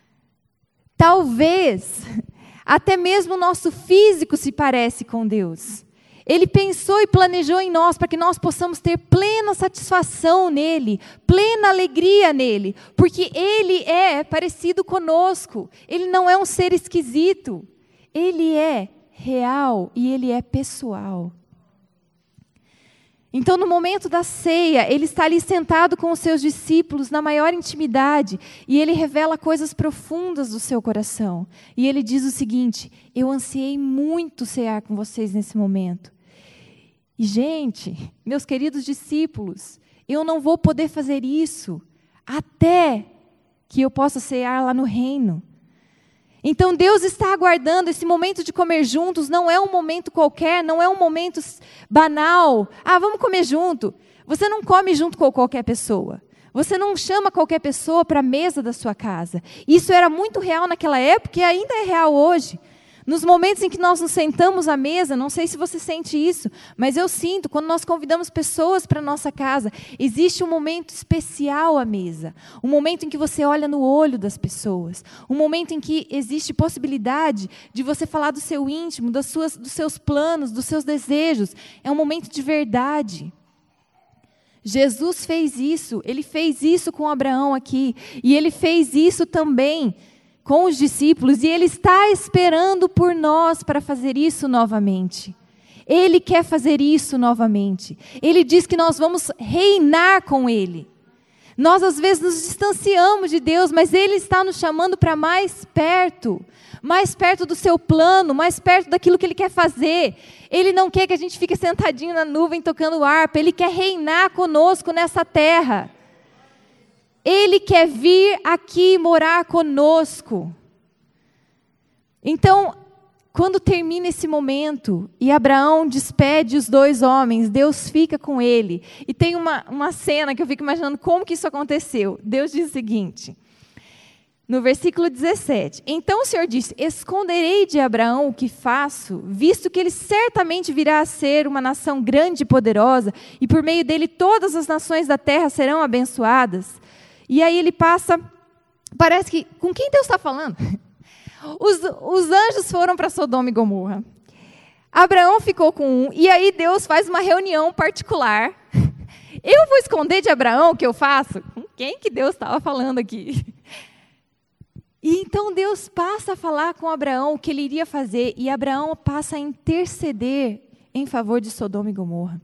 Speaker 1: Talvez, até mesmo o nosso físico se parece com Deus. Ele pensou e planejou em nós para que nós possamos ter plena satisfação nele, plena alegria nele, porque ele é parecido conosco. Ele não é um ser esquisito. Ele é real e ele é pessoal. Então, no momento da ceia, ele está ali sentado com os seus discípulos na maior intimidade e ele revela coisas profundas do seu coração. E ele diz o seguinte: eu ansiei muito cear com vocês nesse momento. E, gente, meus queridos discípulos, eu não vou poder fazer isso até que eu possa cear lá no reino. Então, Deus está aguardando esse momento de comer juntos. Não é um momento qualquer, não é um momento banal. Ah, vamos comer junto. Você não come junto com qualquer pessoa.
Speaker 2: Você não chama qualquer pessoa para a mesa da sua casa. Isso era muito real naquela época e ainda é real hoje. Nos momentos em que nós nos sentamos à mesa, não sei se você sente isso, mas eu sinto, quando nós convidamos pessoas para a nossa casa, existe um momento especial à mesa. Um momento em que você olha no olho das pessoas. Um momento em que existe possibilidade de você falar do seu íntimo, das suas, dos seus planos, dos seus desejos. É um momento de verdade. Jesus fez isso, ele fez isso com Abraão aqui, e ele fez isso também com os discípulos, e Ele está esperando por nós para fazer isso novamente. Ele quer fazer isso novamente. Ele diz que nós vamos reinar com Ele. Nós às vezes nos distanciamos de Deus, mas Ele está nos chamando para mais perto, mais perto do seu plano, mais perto daquilo que Ele quer fazer. Ele não quer que a gente fique sentadinho na nuvem tocando harpa, Ele quer reinar conosco nessa terra. Ele quer vir aqui morar conosco. Então, quando termina esse momento e Abraão despede os dois homens, Deus fica com ele. E tem uma, uma cena que eu fico imaginando como que isso aconteceu. Deus diz o seguinte, no versículo dezessete. Então o Senhor disse, esconderei de Abraão o que faço, visto que ele certamente virá a ser uma nação grande e poderosa, e por meio dele todas as nações da terra serão abençoadas. E aí ele passa, parece que, com quem Deus está falando? Os, os anjos foram para Sodoma e Gomorra. Abraão ficou com um, e aí Deus faz uma reunião particular. Eu vou esconder de Abraão o que eu faço? Com quem que Deus estava falando aqui? E então Deus passa a falar com Abraão o que ele iria fazer, e Abraão passa a interceder em favor de Sodoma e Gomorra.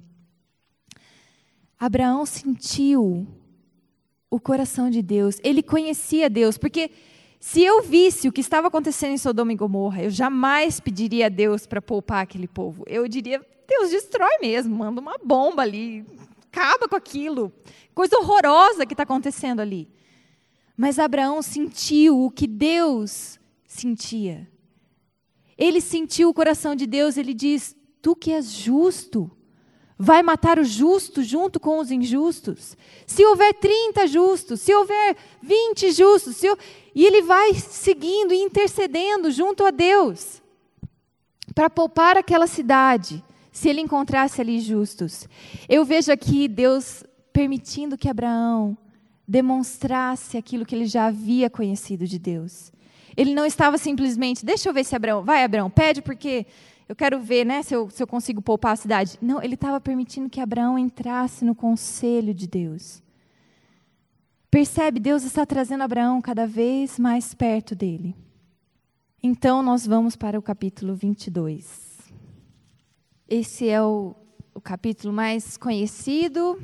Speaker 2: Abraão sentiu o coração de Deus, ele conhecia Deus, porque se eu visse o que estava acontecendo em Sodoma e Gomorra, eu jamais pediria a Deus para poupar aquele povo. Eu diria, Deus destrói mesmo, manda uma bomba ali, acaba com aquilo, coisa horrorosa que está acontecendo ali. Mas Abraão sentiu o que Deus sentia. Ele sentiu o coração de Deus, ele diz, tu que és justo, vai matar o justo junto com os injustos? Se houver trinta justos, se houver vinte justos, se eu... e ele vai seguindo e intercedendo junto a Deus para poupar aquela cidade, se ele encontrasse ali justos. Eu vejo aqui Deus permitindo que Abraão demonstrasse aquilo que ele já havia conhecido de Deus. Ele não estava simplesmente, deixa eu ver se Abraão, vai Abraão, pede porque eu quero ver, né, se eu, se eu consigo poupar a cidade. Não, ele estava permitindo que Abraão entrasse no conselho de Deus. Percebe, Deus está trazendo Abraão cada vez mais perto dele. Então, nós vamos para o capítulo vinte e dois. Esse é o, o capítulo mais conhecido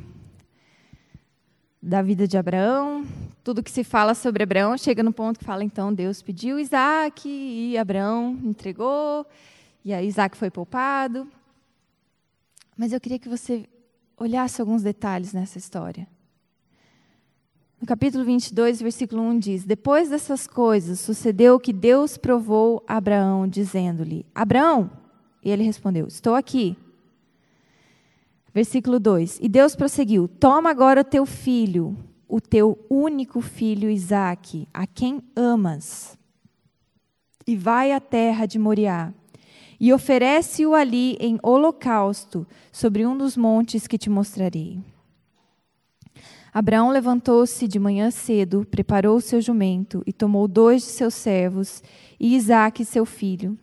Speaker 2: da vida de Abraão. Tudo que se fala sobre Abraão chega no ponto que fala, então, Deus pediu Isaac e Abraão entregou. E aí Isaac foi poupado. Mas eu queria que você olhasse alguns detalhes nessa história. No capítulo vinte e dois, versículo um diz, depois dessas coisas, sucedeu que Deus provou a Abraão, dizendo-lhe, Abraão, e ele respondeu, estou aqui. Versículo dois, e Deus prosseguiu, toma agora o teu filho, o teu único filho Isaque, a quem amas, e vai à terra de Moriá, e oferece-o ali em holocausto, sobre um dos montes que te mostrarei. Abraão levantou-se de manhã cedo, preparou o seu jumento, e tomou dois de seus servos, e Isaque, seu filho.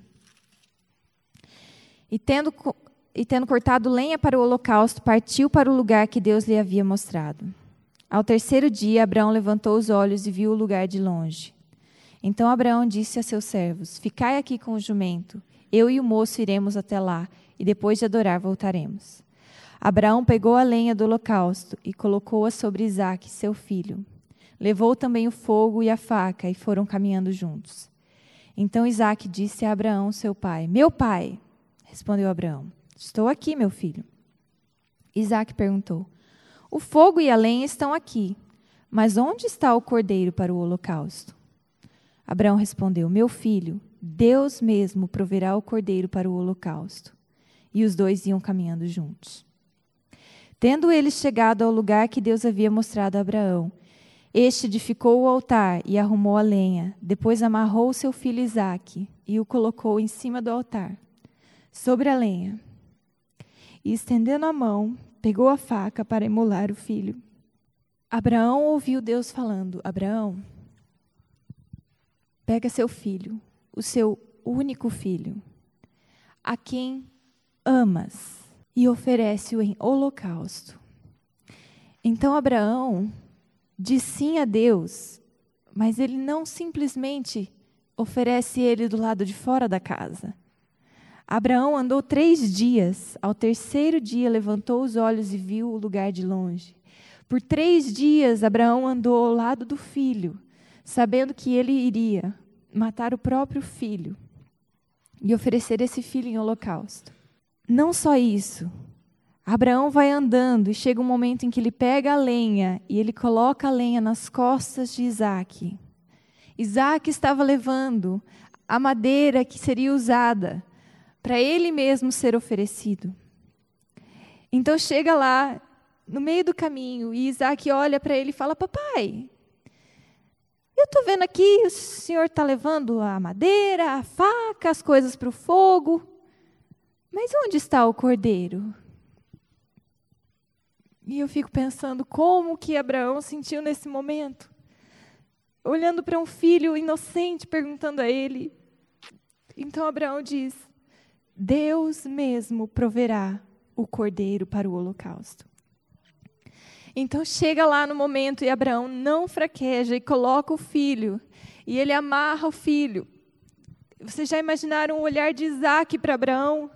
Speaker 2: E tendo, e tendo cortado lenha para o holocausto, partiu para o lugar que Deus lhe havia mostrado. Ao terceiro dia, Abraão levantou os olhos e viu o lugar de longe. Então Abraão disse a seus servos, ficai aqui com o jumento, eu e o moço iremos até lá, e depois de adorar voltaremos. Abraão pegou a lenha do holocausto e colocou-a sobre Isaque, seu filho. Levou também o fogo e a faca, e foram caminhando juntos. Então Isaque disse a Abraão, seu pai, meu pai, respondeu Abraão, estou aqui, meu filho. Isaque perguntou, o fogo e a lenha estão aqui, mas onde está o cordeiro para o holocausto? Abraão respondeu, meu filho, Deus mesmo proverá o cordeiro para o holocausto. E os dois iam caminhando juntos. Tendo eles chegado ao lugar que Deus havia mostrado a Abraão, este edificou o altar e arrumou a lenha. Depois amarrou seu filho Isaque e o colocou em cima do altar, sobre a lenha. E estendendo a mão, pegou a faca para imolar o filho. Abraão ouviu Deus falando: Abraão, pega seu filho, o seu único filho, a quem amas, e oferece-o em holocausto. Então Abraão diz sim a Deus, mas ele não simplesmente oferece ele do lado de fora da casa. Abraão andou três dias. Ao terceiro dia levantou os olhos e viu o lugar de longe. Por três dias Abraão andou ao lado do filho, sabendo que ele iria matar o próprio filho e oferecer esse filho em holocausto. Não só isso, Abraão vai andando e chega um momento em que ele pega a lenha e ele coloca a lenha nas costas de Isaque. Isaque estava levando a madeira que seria usada para ele mesmo ser oferecido. Então chega lá, no meio do caminho, e Isaque olha para ele e fala: papai, eu estou vendo aqui, o senhor está levando a madeira, a faca, as coisas para o fogo, mas onde está o cordeiro? E eu fico pensando como que Abraão sentiu nesse momento, olhando para um filho inocente, perguntando a ele. Então Abraão diz: Deus mesmo proverá o cordeiro para o holocausto. Então chega lá no momento e Abraão não fraqueja e coloca o filho, e ele amarra o filho. Vocês já imaginaram o olhar de Isaque para Abraão?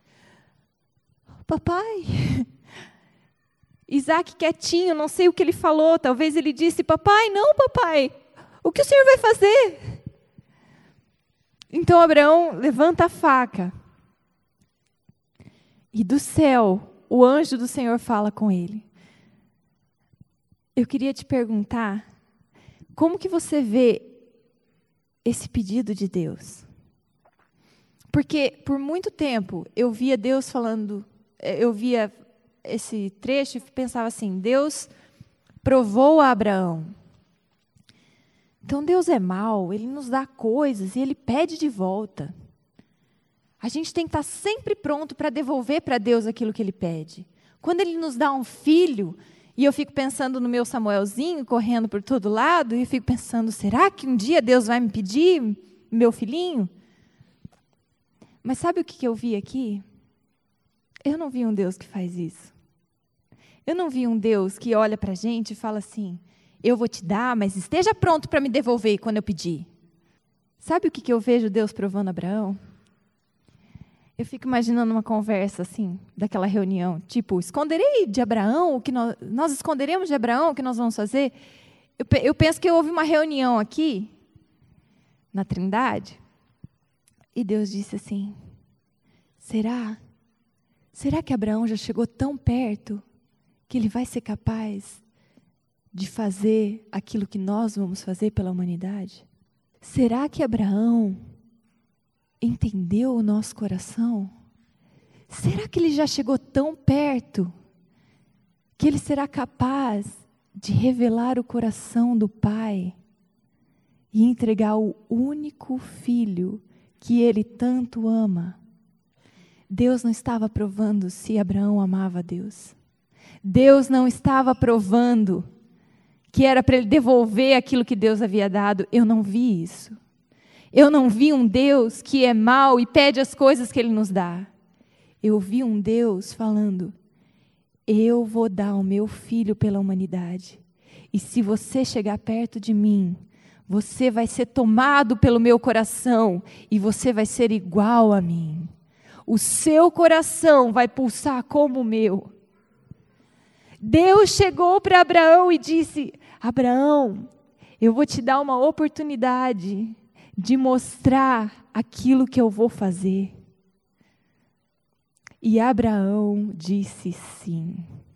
Speaker 2: Papai, Isaque quietinho, não sei o que ele falou, talvez ele disse: papai, não papai, o que o senhor vai fazer? Então Abraão levanta a faca, e do céu, o anjo do Senhor fala com ele. Eu queria te perguntar, como que você vê esse pedido de Deus? Porque por muito tempo eu via Deus falando, eu via esse trecho e pensava assim: Deus provou a Abraão. Então Deus é mau, Ele nos dá coisas e Ele pede de volta. A gente tem que estar sempre pronto para devolver para Deus aquilo que Ele pede. Quando Ele nos dá um filho, e eu fico pensando no meu Samuelzinho correndo por todo lado, e eu fico pensando: será que um dia Deus vai me pedir meu filhinho? Mas sabe o que eu vi aqui? Eu não vi um Deus que faz isso. Eu não vi um Deus que olha para a gente e fala assim: eu vou te dar, mas esteja pronto para me devolver quando eu pedir. Sabe o que eu vejo Deus provando a Abraão? Eu fico imaginando uma conversa assim, daquela reunião, tipo: esconderei de Abraão o que nós, nós esconderemos de Abraão o que nós vamos fazer? Eu, eu penso que houve uma reunião aqui, na Trindade, e Deus disse assim: será? Será que Abraão já chegou tão perto que ele vai ser capaz de fazer aquilo que nós vamos fazer pela humanidade? Será que Abraão entendeu o nosso coração? Será que ele já chegou tão perto que ele será capaz de revelar o coração do Pai e entregar o único filho que ele tanto ama? Deus não estava provando se Abraão amava a Deus. Deus não estava provando que era para ele devolver aquilo que Deus havia dado. Eu não vi isso. Eu não vi um Deus que é mau e pede as coisas que Ele nos dá. Eu vi um Deus falando: eu vou dar o meu filho pela humanidade. E se você chegar perto de mim, você vai ser tomado pelo meu coração e você vai ser igual a mim. O seu coração vai pulsar como o meu. Deus chegou para Abraão e disse: Abraão, eu vou te dar uma oportunidade de mostrar aquilo que eu vou fazer. E Abraão disse sim.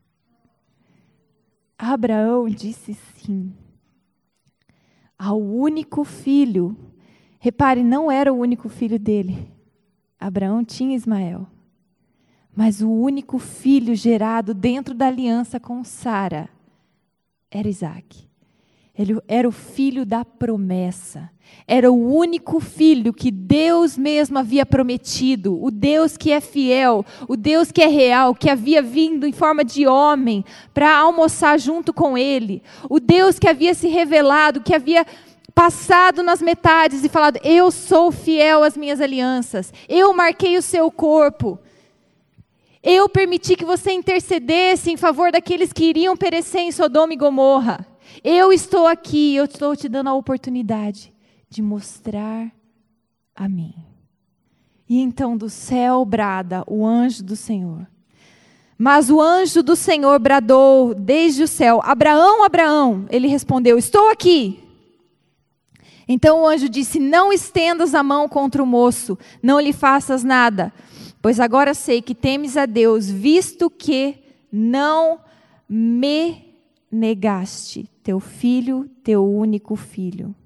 Speaker 2: Abraão disse sim. Ao único filho. Repare, não era o único filho dele. Abraão tinha Ismael. Mas o único filho gerado dentro da aliança com Sara era Isaque. Ele era o filho da promessa. Era o único filho que Deus mesmo havia prometido. O Deus que é fiel, o Deus que é real, que havia vindo em forma de homem para almoçar junto com ele. O Deus que havia se revelado, que havia passado nas metades e falado: eu sou fiel às minhas alianças. Eu marquei o seu corpo. Eu permiti que você intercedesse em favor daqueles que iriam perecer em Sodoma e Gomorra. Eu estou aqui, eu estou te dando a oportunidade de mostrar a mim. E então do céu brada o anjo do Senhor. Mas o anjo do Senhor bradou desde o céu: Abraão, Abraão. Ele respondeu: estou aqui. Então o anjo disse: não estendas a mão contra o moço, não lhe faças nada. Pois agora sei que temes a Deus, visto que não me negaste teu filho, teu único filho.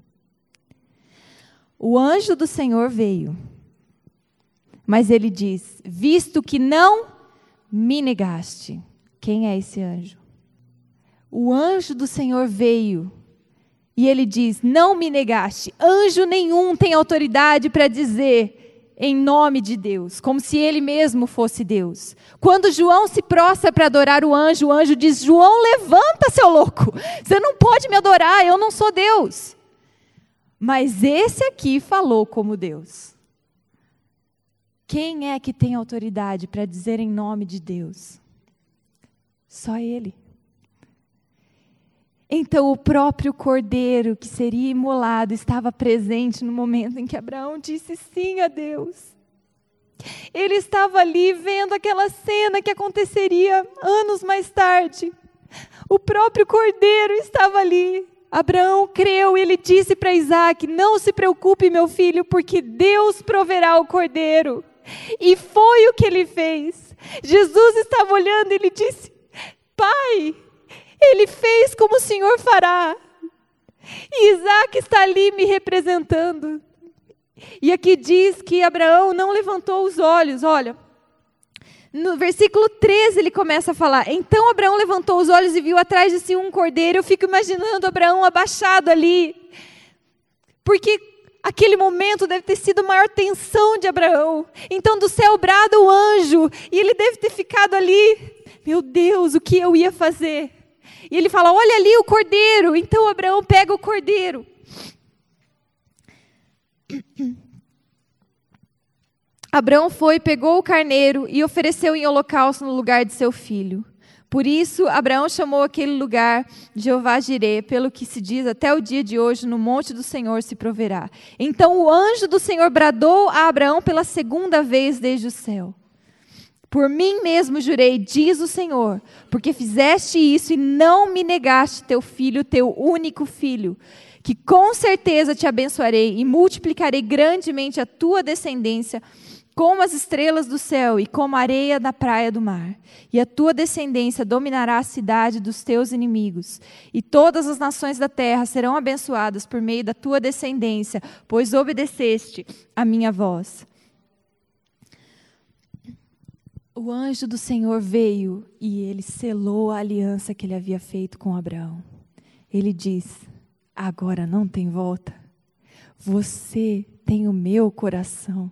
Speaker 2: O anjo do Senhor veio, mas ele diz: visto que não me negaste. Quem é esse anjo? O anjo do Senhor veio, e ele diz: não me negaste. Anjo nenhum tem autoridade para dizer em nome de Deus, como se ele mesmo fosse Deus. Quando João se prostra para adorar o anjo, o anjo diz: João, levanta, seu louco. Você não pode me adorar, eu não sou Deus. Mas esse aqui falou como Deus. Quem é que tem autoridade para dizer em nome de Deus? Só ele. Então o próprio cordeiro que seria imolado estava presente no momento em que Abraão disse sim a Deus. Ele estava ali vendo aquela cena que aconteceria anos mais tarde. O próprio cordeiro estava ali. Abraão creu e ele disse para Isaque: não se preocupe, meu filho, porque Deus proverá o cordeiro. E foi o que ele fez. Jesus estava olhando e ele disse: Pai, ele fez como o Senhor fará. E Isaque está ali me representando. E aqui diz que Abraão não levantou os olhos. Olha, no versículo treze ele começa a falar: então Abraão levantou os olhos e viu atrás de si um cordeiro. Eu fico imaginando Abraão abaixado ali, porque aquele momento deve ter sido a maior tensão de Abraão. Então do céu brada o anjo, e ele deve ter ficado ali: meu Deus, o que eu ia fazer? E ele fala: olha ali o cordeiro. Então Abraão pega o cordeiro. Abraão foi, pegou o carneiro e ofereceu em holocausto no lugar de seu filho. Por isso, Abraão chamou aquele lugar Jeová-Jirê, pelo que se diz até o dia de hoje: no monte do Senhor se proverá. Então o anjo do Senhor bradou a Abraão pela segunda vez desde o céu: por mim mesmo jurei, diz o Senhor, porque fizeste isso e não me negaste teu filho, teu único filho, que com certeza te abençoarei e multiplicarei grandemente a tua descendência, como as estrelas do céu e como a areia da praia do mar. E a tua descendência dominará a cidade dos teus inimigos. E todas as nações da terra serão abençoadas por meio da tua descendência, pois obedeceste a minha voz. O anjo do Senhor veio e ele selou a aliança que ele havia feito com Abraão. Ele diz: agora não tem volta. Você tem o meu coração.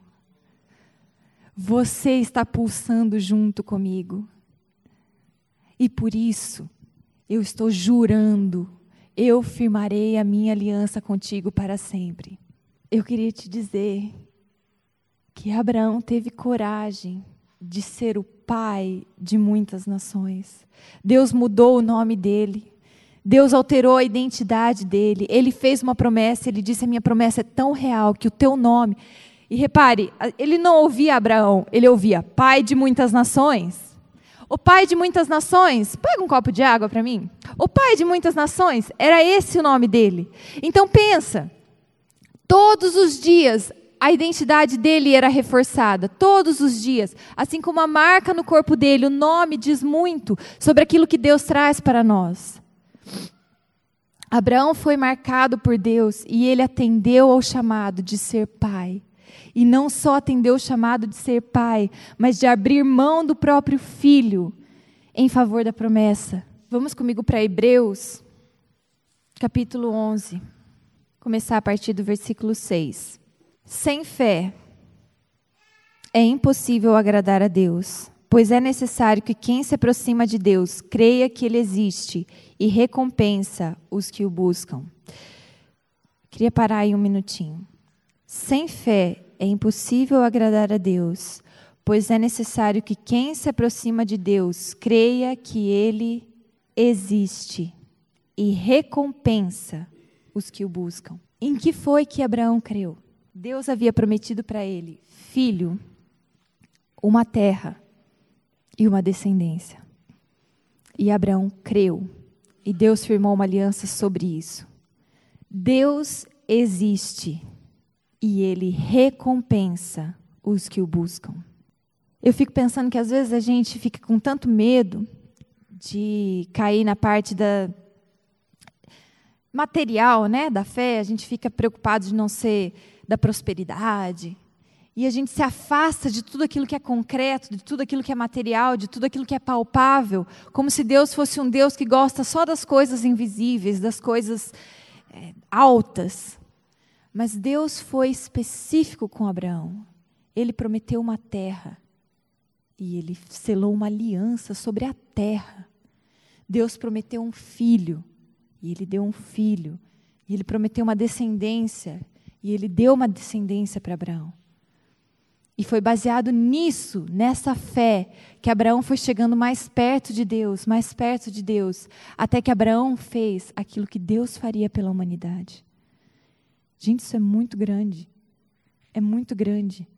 Speaker 2: Você está pulsando junto comigo. E por isso, eu estou jurando, eu firmarei a minha aliança contigo para sempre. Eu queria te dizer que Abraão teve coragem de ser o pai de muitas nações. Deus mudou o nome dele. Deus alterou a identidade dele. Ele fez uma promessa, ele disse: a minha promessa é tão real que o teu nome... E repare, ele não ouvia Abraão, ele ouvia pai de muitas nações. O pai de muitas nações, pega um copo de água para mim. O pai de muitas nações, era esse o nome dele. Então pensa, todos os dias a identidade dele era reforçada, todos os dias. Assim como a marca no corpo dele, o nome diz muito sobre aquilo que Deus traz para nós. Abraão foi marcado por Deus e ele atendeu ao chamado de ser pai. E não só atendeu o chamado de ser pai, mas de abrir mão do próprio filho em favor da promessa. Vamos comigo para Hebreus, capítulo onze. Começar a partir do versículo seis. Sem fé é impossível agradar a Deus, pois é necessário que quem se aproxima de Deus creia que Ele existe e recompensa os que o buscam. Queria parar aí um minutinho. Sem fé é impossível agradar a Deus, pois é necessário que quem se aproxima de Deus creia que Ele existe e recompensa os que o buscam. Em que foi que Abraão creu? Deus havia prometido para ele, filho, uma terra e uma descendência. E Abraão creu, e Deus firmou uma aliança sobre isso. Deus existe, e Ele recompensa os que o buscam. Eu fico pensando que às vezes a gente fica com tanto medo de cair na parte da material, né, da fé, a gente fica preocupado de não ser da prosperidade, e a gente se afasta de tudo aquilo que é concreto, de tudo aquilo que é material, de tudo aquilo que é palpável, como se Deus fosse um Deus que gosta só das coisas invisíveis, das coisas é, altas. Mas Deus foi específico com Abraão. Ele prometeu uma terra, e Ele selou uma aliança sobre a terra. Deus prometeu um filho, e Ele deu um filho. E Ele prometeu uma descendência, e Ele deu uma descendência para Abraão. E foi baseado nisso, nessa fé, que Abraão foi chegando mais perto de Deus, mais perto de Deus, até que Abraão fez aquilo que Deus faria pela humanidade. Gente, isso é muito grande. É muito grande.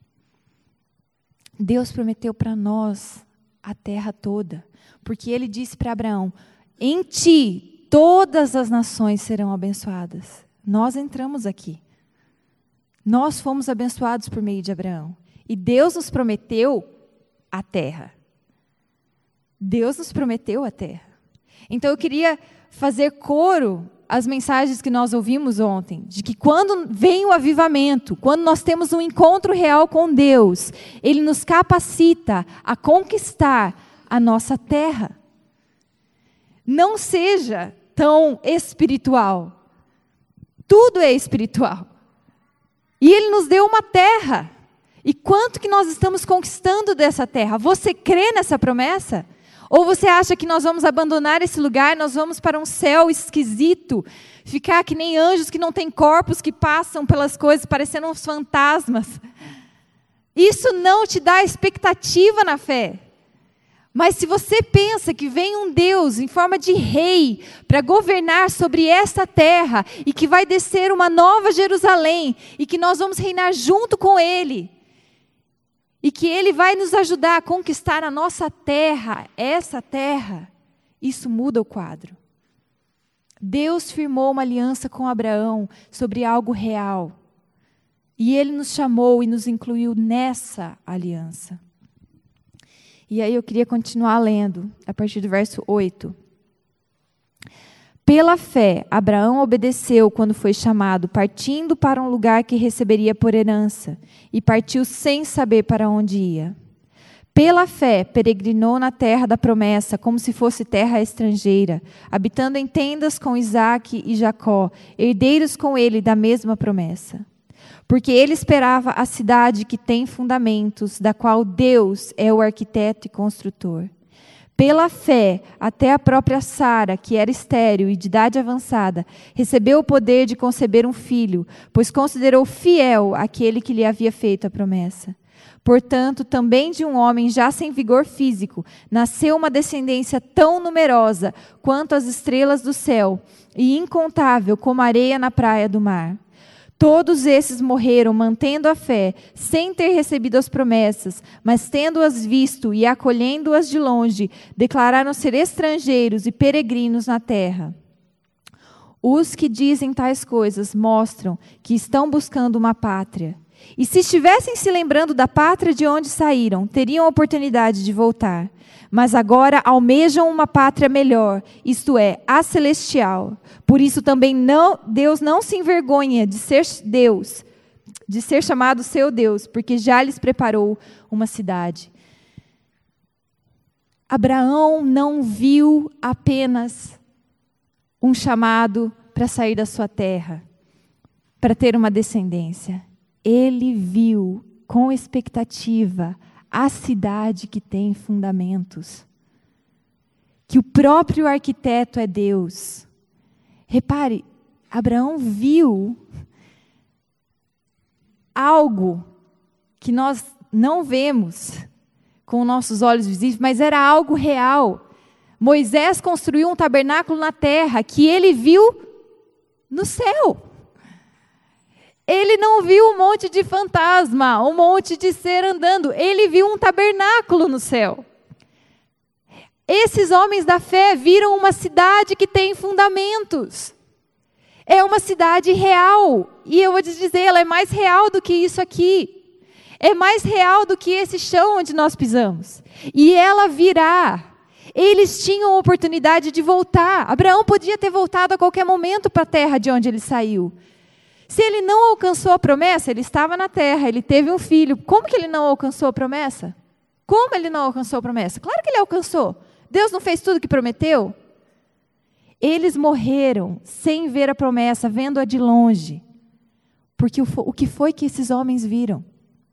Speaker 2: Deus prometeu para nós a terra toda, porque Ele disse para Abraão, em ti todas as nações serão abençoadas. Nós entramos aqui. Nós fomos abençoados por meio de Abraão. E Deus nos prometeu a terra. Deus nos prometeu a terra. Então eu queria fazer coro às mensagens que nós ouvimos ontem, de que quando vem o avivamento, quando nós temos um encontro real com Deus, Ele nos capacita a conquistar a nossa terra. Não seja tão espiritual. Tudo é espiritual. E Ele nos deu uma terra. E quanto que nós estamos conquistando dessa terra? Você crê nessa promessa? Ou você acha que nós vamos abandonar esse lugar, nós vamos para um céu esquisito, ficar que nem anjos que não têm corpos, que passam pelas coisas parecendo uns fantasmas? Isso não te dá expectativa na fé. Mas se você pensa que vem um Deus em forma de rei para governar sobre esta terra e que vai descer uma nova Jerusalém e que nós vamos reinar junto com Ele e que Ele vai nos ajudar a conquistar a nossa terra, essa terra, isso muda o quadro. Deus firmou uma aliança com Abraão sobre algo real e Ele nos chamou e nos incluiu nessa aliança. E aí eu queria continuar lendo, a partir do verso oito. Pela fé, Abraão obedeceu quando foi chamado, partindo para um lugar que receberia por herança, e partiu sem saber para onde ia. Pela fé, peregrinou na terra da promessa, como se fosse terra estrangeira, habitando em tendas com Isaque e Jacó, herdeiros com ele da mesma promessa. Porque ele esperava a cidade que tem fundamentos, da qual Deus é o arquiteto e construtor. Pela fé, até a própria Sara, que era estéril e de idade avançada, recebeu o poder de conceber um filho, pois considerou fiel aquele que lhe havia feito a promessa. Portanto, também de um homem já sem vigor físico, nasceu uma descendência tão numerosa quanto as estrelas do céu, e incontável como a areia na praia do mar. Todos esses morreram mantendo a fé, sem ter recebido as promessas, mas tendo-as visto e acolhendo-as de longe, declararam ser estrangeiros e peregrinos na terra. Os que dizem tais coisas mostram que estão buscando uma pátria. E se estivessem se lembrando da pátria de onde saíram, teriam a oportunidade de voltar. Mas agora almejam uma pátria melhor, isto é, a celestial. Por isso também não, Deus não se envergonha de ser Deus, de ser chamado seu Deus, porque já lhes preparou uma cidade. Abraão não viu apenas um chamado para sair da sua terra, para ter uma descendência. Ele viu com expectativa a cidade que tem fundamentos, que o próprio arquiteto é Deus. Repare, Abraão viu algo que nós não vemos com nossos olhos visíveis, mas era algo real. Moisés construiu um tabernáculo na terra que ele viu no céu. Ele não viu um monte de fantasma, um monte de ser andando. Ele viu um tabernáculo no céu. Esses homens da fé viram uma cidade que tem fundamentos. É uma cidade real. E eu vou te dizer, ela é mais real do que isso aqui. É mais real do que esse chão onde nós pisamos. E ela virá. Eles tinham a oportunidade de voltar. Abraão podia ter voltado a qualquer momento para a terra de onde ele saiu. Se ele não alcançou a promessa, ele estava na terra, ele teve um filho. Como que ele não alcançou a promessa? Como ele não alcançou a promessa? Claro que ele alcançou. Deus não fez tudo o que prometeu? Eles morreram sem ver a promessa, vendo-a de longe. Porque o, o que foi que esses homens viram?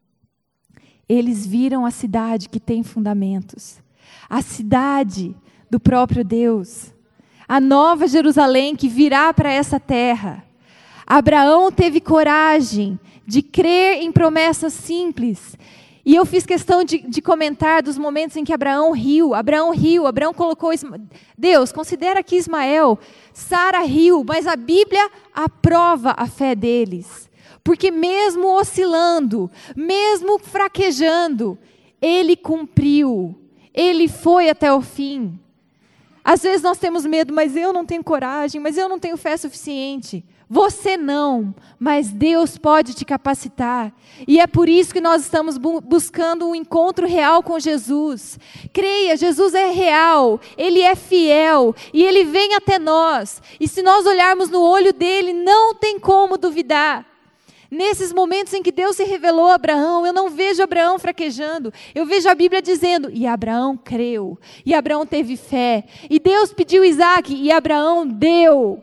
Speaker 2: Eles viram a cidade que tem fundamentos. A cidade do próprio Deus. A nova Jerusalém que virá para essa terra. Abraão teve coragem de crer em promessas simples. E eu fiz questão de, de comentar dos momentos em que Abraão riu. Abraão riu, Abraão colocou... Isma... Deus, considera que Ismael, Sara riu, mas a Bíblia aprova a fé deles. Porque mesmo oscilando, mesmo fraquejando, ele cumpriu. Ele foi até o fim. Às vezes nós temos medo, mas eu não tenho coragem, mas eu não tenho fé suficiente. Você não, mas Deus pode te capacitar. E é por isso que nós estamos bu- buscando um encontro real com Jesus. Creia, Jesus é real, Ele é fiel e Ele vem até nós. E se nós olharmos no olho dEle, não tem como duvidar. Nesses momentos em que Deus se revelou a Abraão, eu não vejo Abraão fraquejando. Eu vejo a Bíblia dizendo, e Abraão creu, e Abraão teve fé. E Deus pediu Isaac, e Abraão deu.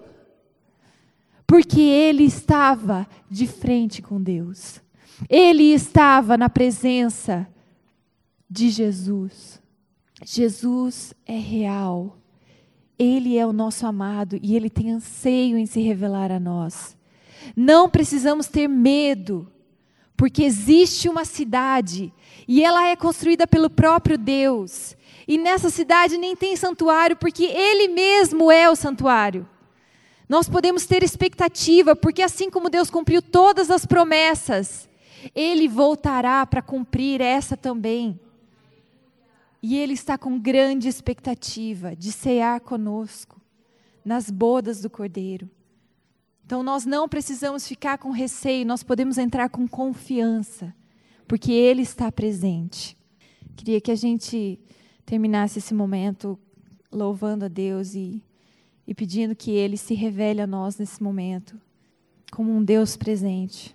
Speaker 2: Porque ele estava de frente com Deus. Ele estava na presença de Jesus. Jesus é real. Ele é o nosso amado e Ele tem anseio em se revelar a nós. Não precisamos ter medo, porque existe uma cidade e ela é construída pelo próprio Deus. E nessa cidade nem tem santuário, porque Ele mesmo é o santuário. Nós podemos ter expectativa, porque assim como Deus cumpriu todas as promessas, Ele voltará para cumprir essa também. E Ele está com grande expectativa de cear conosco nas bodas do Cordeiro. Então nós não precisamos ficar com receio, nós podemos entrar com confiança, porque Ele está presente. Queria que a gente terminasse esse momento louvando a Deus e E pedindo que Ele se revele a nós nesse momento, como um Deus presente.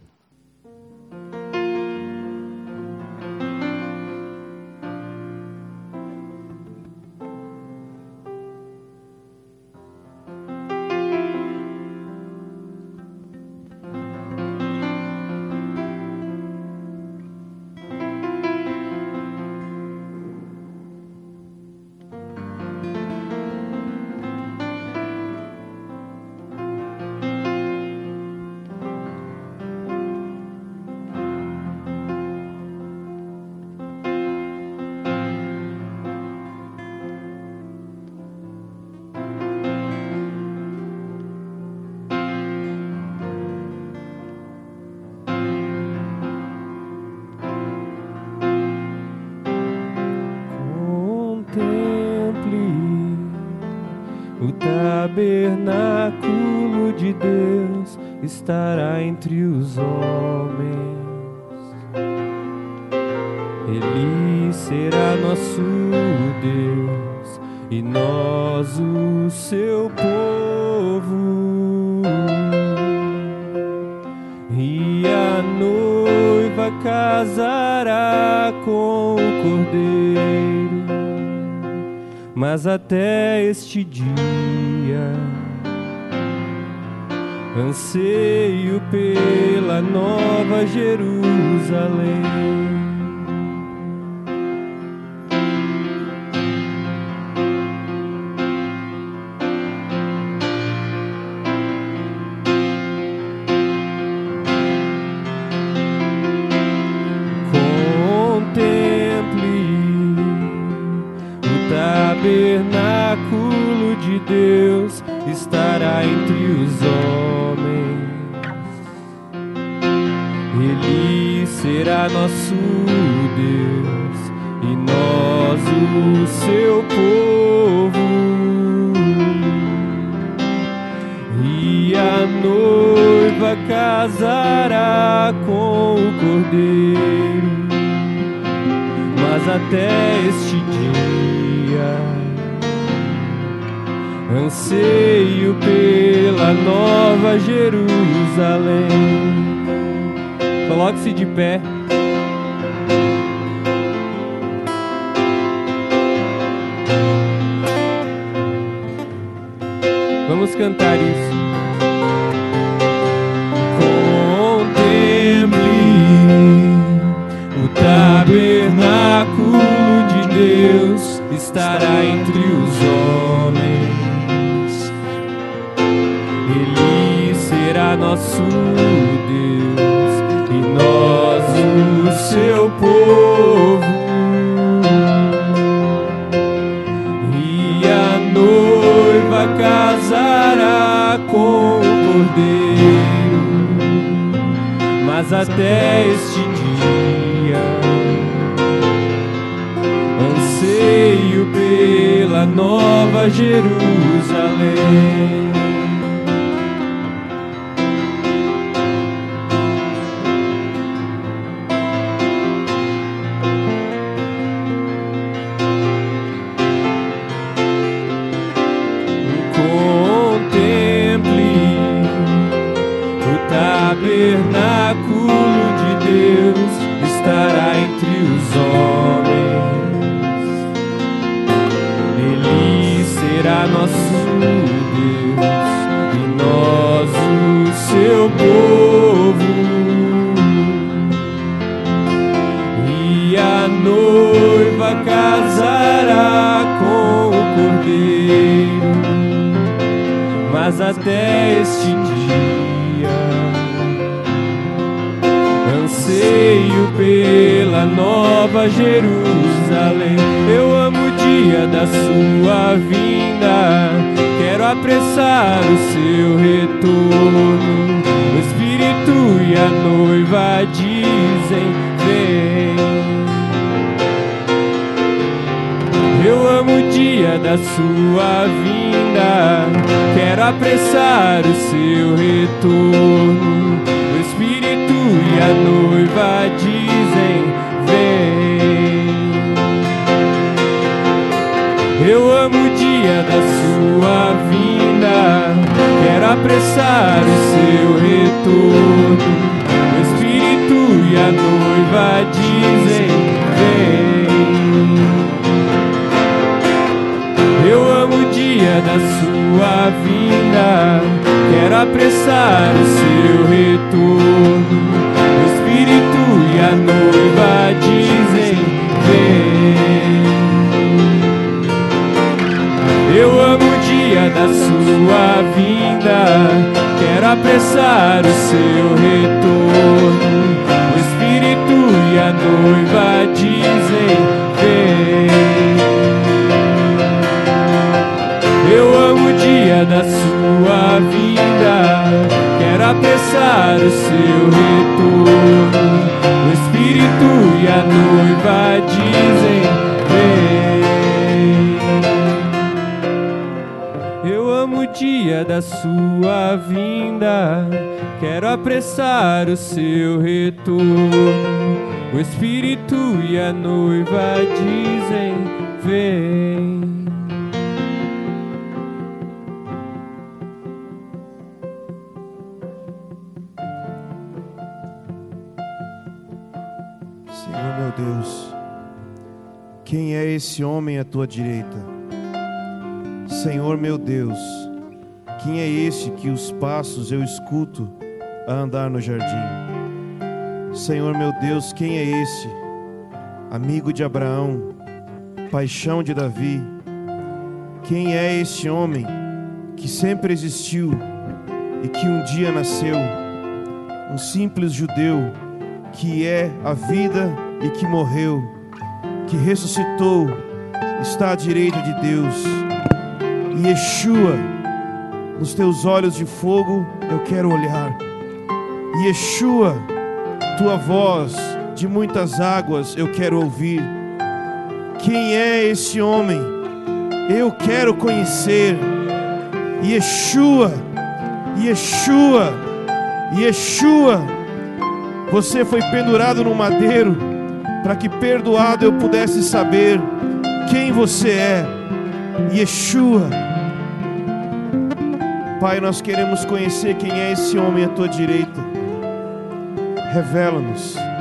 Speaker 3: O tabernáculo de Deus estará entre os homens. Ele será nosso Deus e nós o seu povo. E a noite casará com o Cordeiro, mas até este dia anseio pela nova Jerusalém. O tabernáculo de Deus estará entre os homens. Ele será nosso Deus e nós o seu povo. E a noiva casará com o Cordeiro, mas até este dia anseio pela nova Jerusalém. Coloque-se de pé. Vamos cantar isso. Contemple o tabernáculo de Deus estará entre os homens. Ele será nosso Deus e nós o seu povo. E a noiva casará com o Cordeiro, mas até este dia anseio pela nova Jerusalém. Tabernáculo de Deus estará entre os homens. Ele será nosso Deus e nós o seu povo. E a noiva casará com o Cordeiro, mas até este dia anseio pela nova Jerusalém. Eu amo o dia da sua vinda, quero apressar o seu retorno. O Espírito e a noiva dizem: vem. Eu amo o dia da sua vinda, quero apressar o seu retorno. O Espírito e a noiva dizem: vem. Eu amo o dia da sua vinda, quero apressar o seu retorno. O Espírito e a noiva dizem: vem. Eu amo o dia da sua vinda, quero apressar o seu retorno. O Espírito e a noiva dizem: vem. Eu amo o dia da sua vinda, quero apressar o seu retorno. O Espírito e a noiva dizem: vem. Eu amo o dia da sua vinda, quero apressar o seu retorno. O Espírito e a noiva dizem: vem. Eu amo o dia da sua vinda, quero apressar o seu retorno. O Espírito e a noiva dizem: vem.
Speaker 4: Quem é esse homem à tua direita? Senhor meu Deus, quem é esse que os passos eu escuto a andar no jardim? Senhor meu Deus, quem é esse? Amigo de Abraão, paixão de Davi. Quem é esse homem que sempre existiu e que um dia nasceu? Um simples judeu que é a vida e que morreu, que ressuscitou, está à direita de Deus. E Yeshua, nos teus olhos de fogo eu quero olhar. E Yeshua, tua voz de muitas águas eu quero ouvir. Quem é esse homem? Eu quero conhecer. Yeshua, Yeshua, Yeshua, você foi pendurado no madeiro para que perdoado eu pudesse saber quem você é. Yeshua. Pai, nós queremos conhecer quem é esse homem à tua direita. Revela-nos.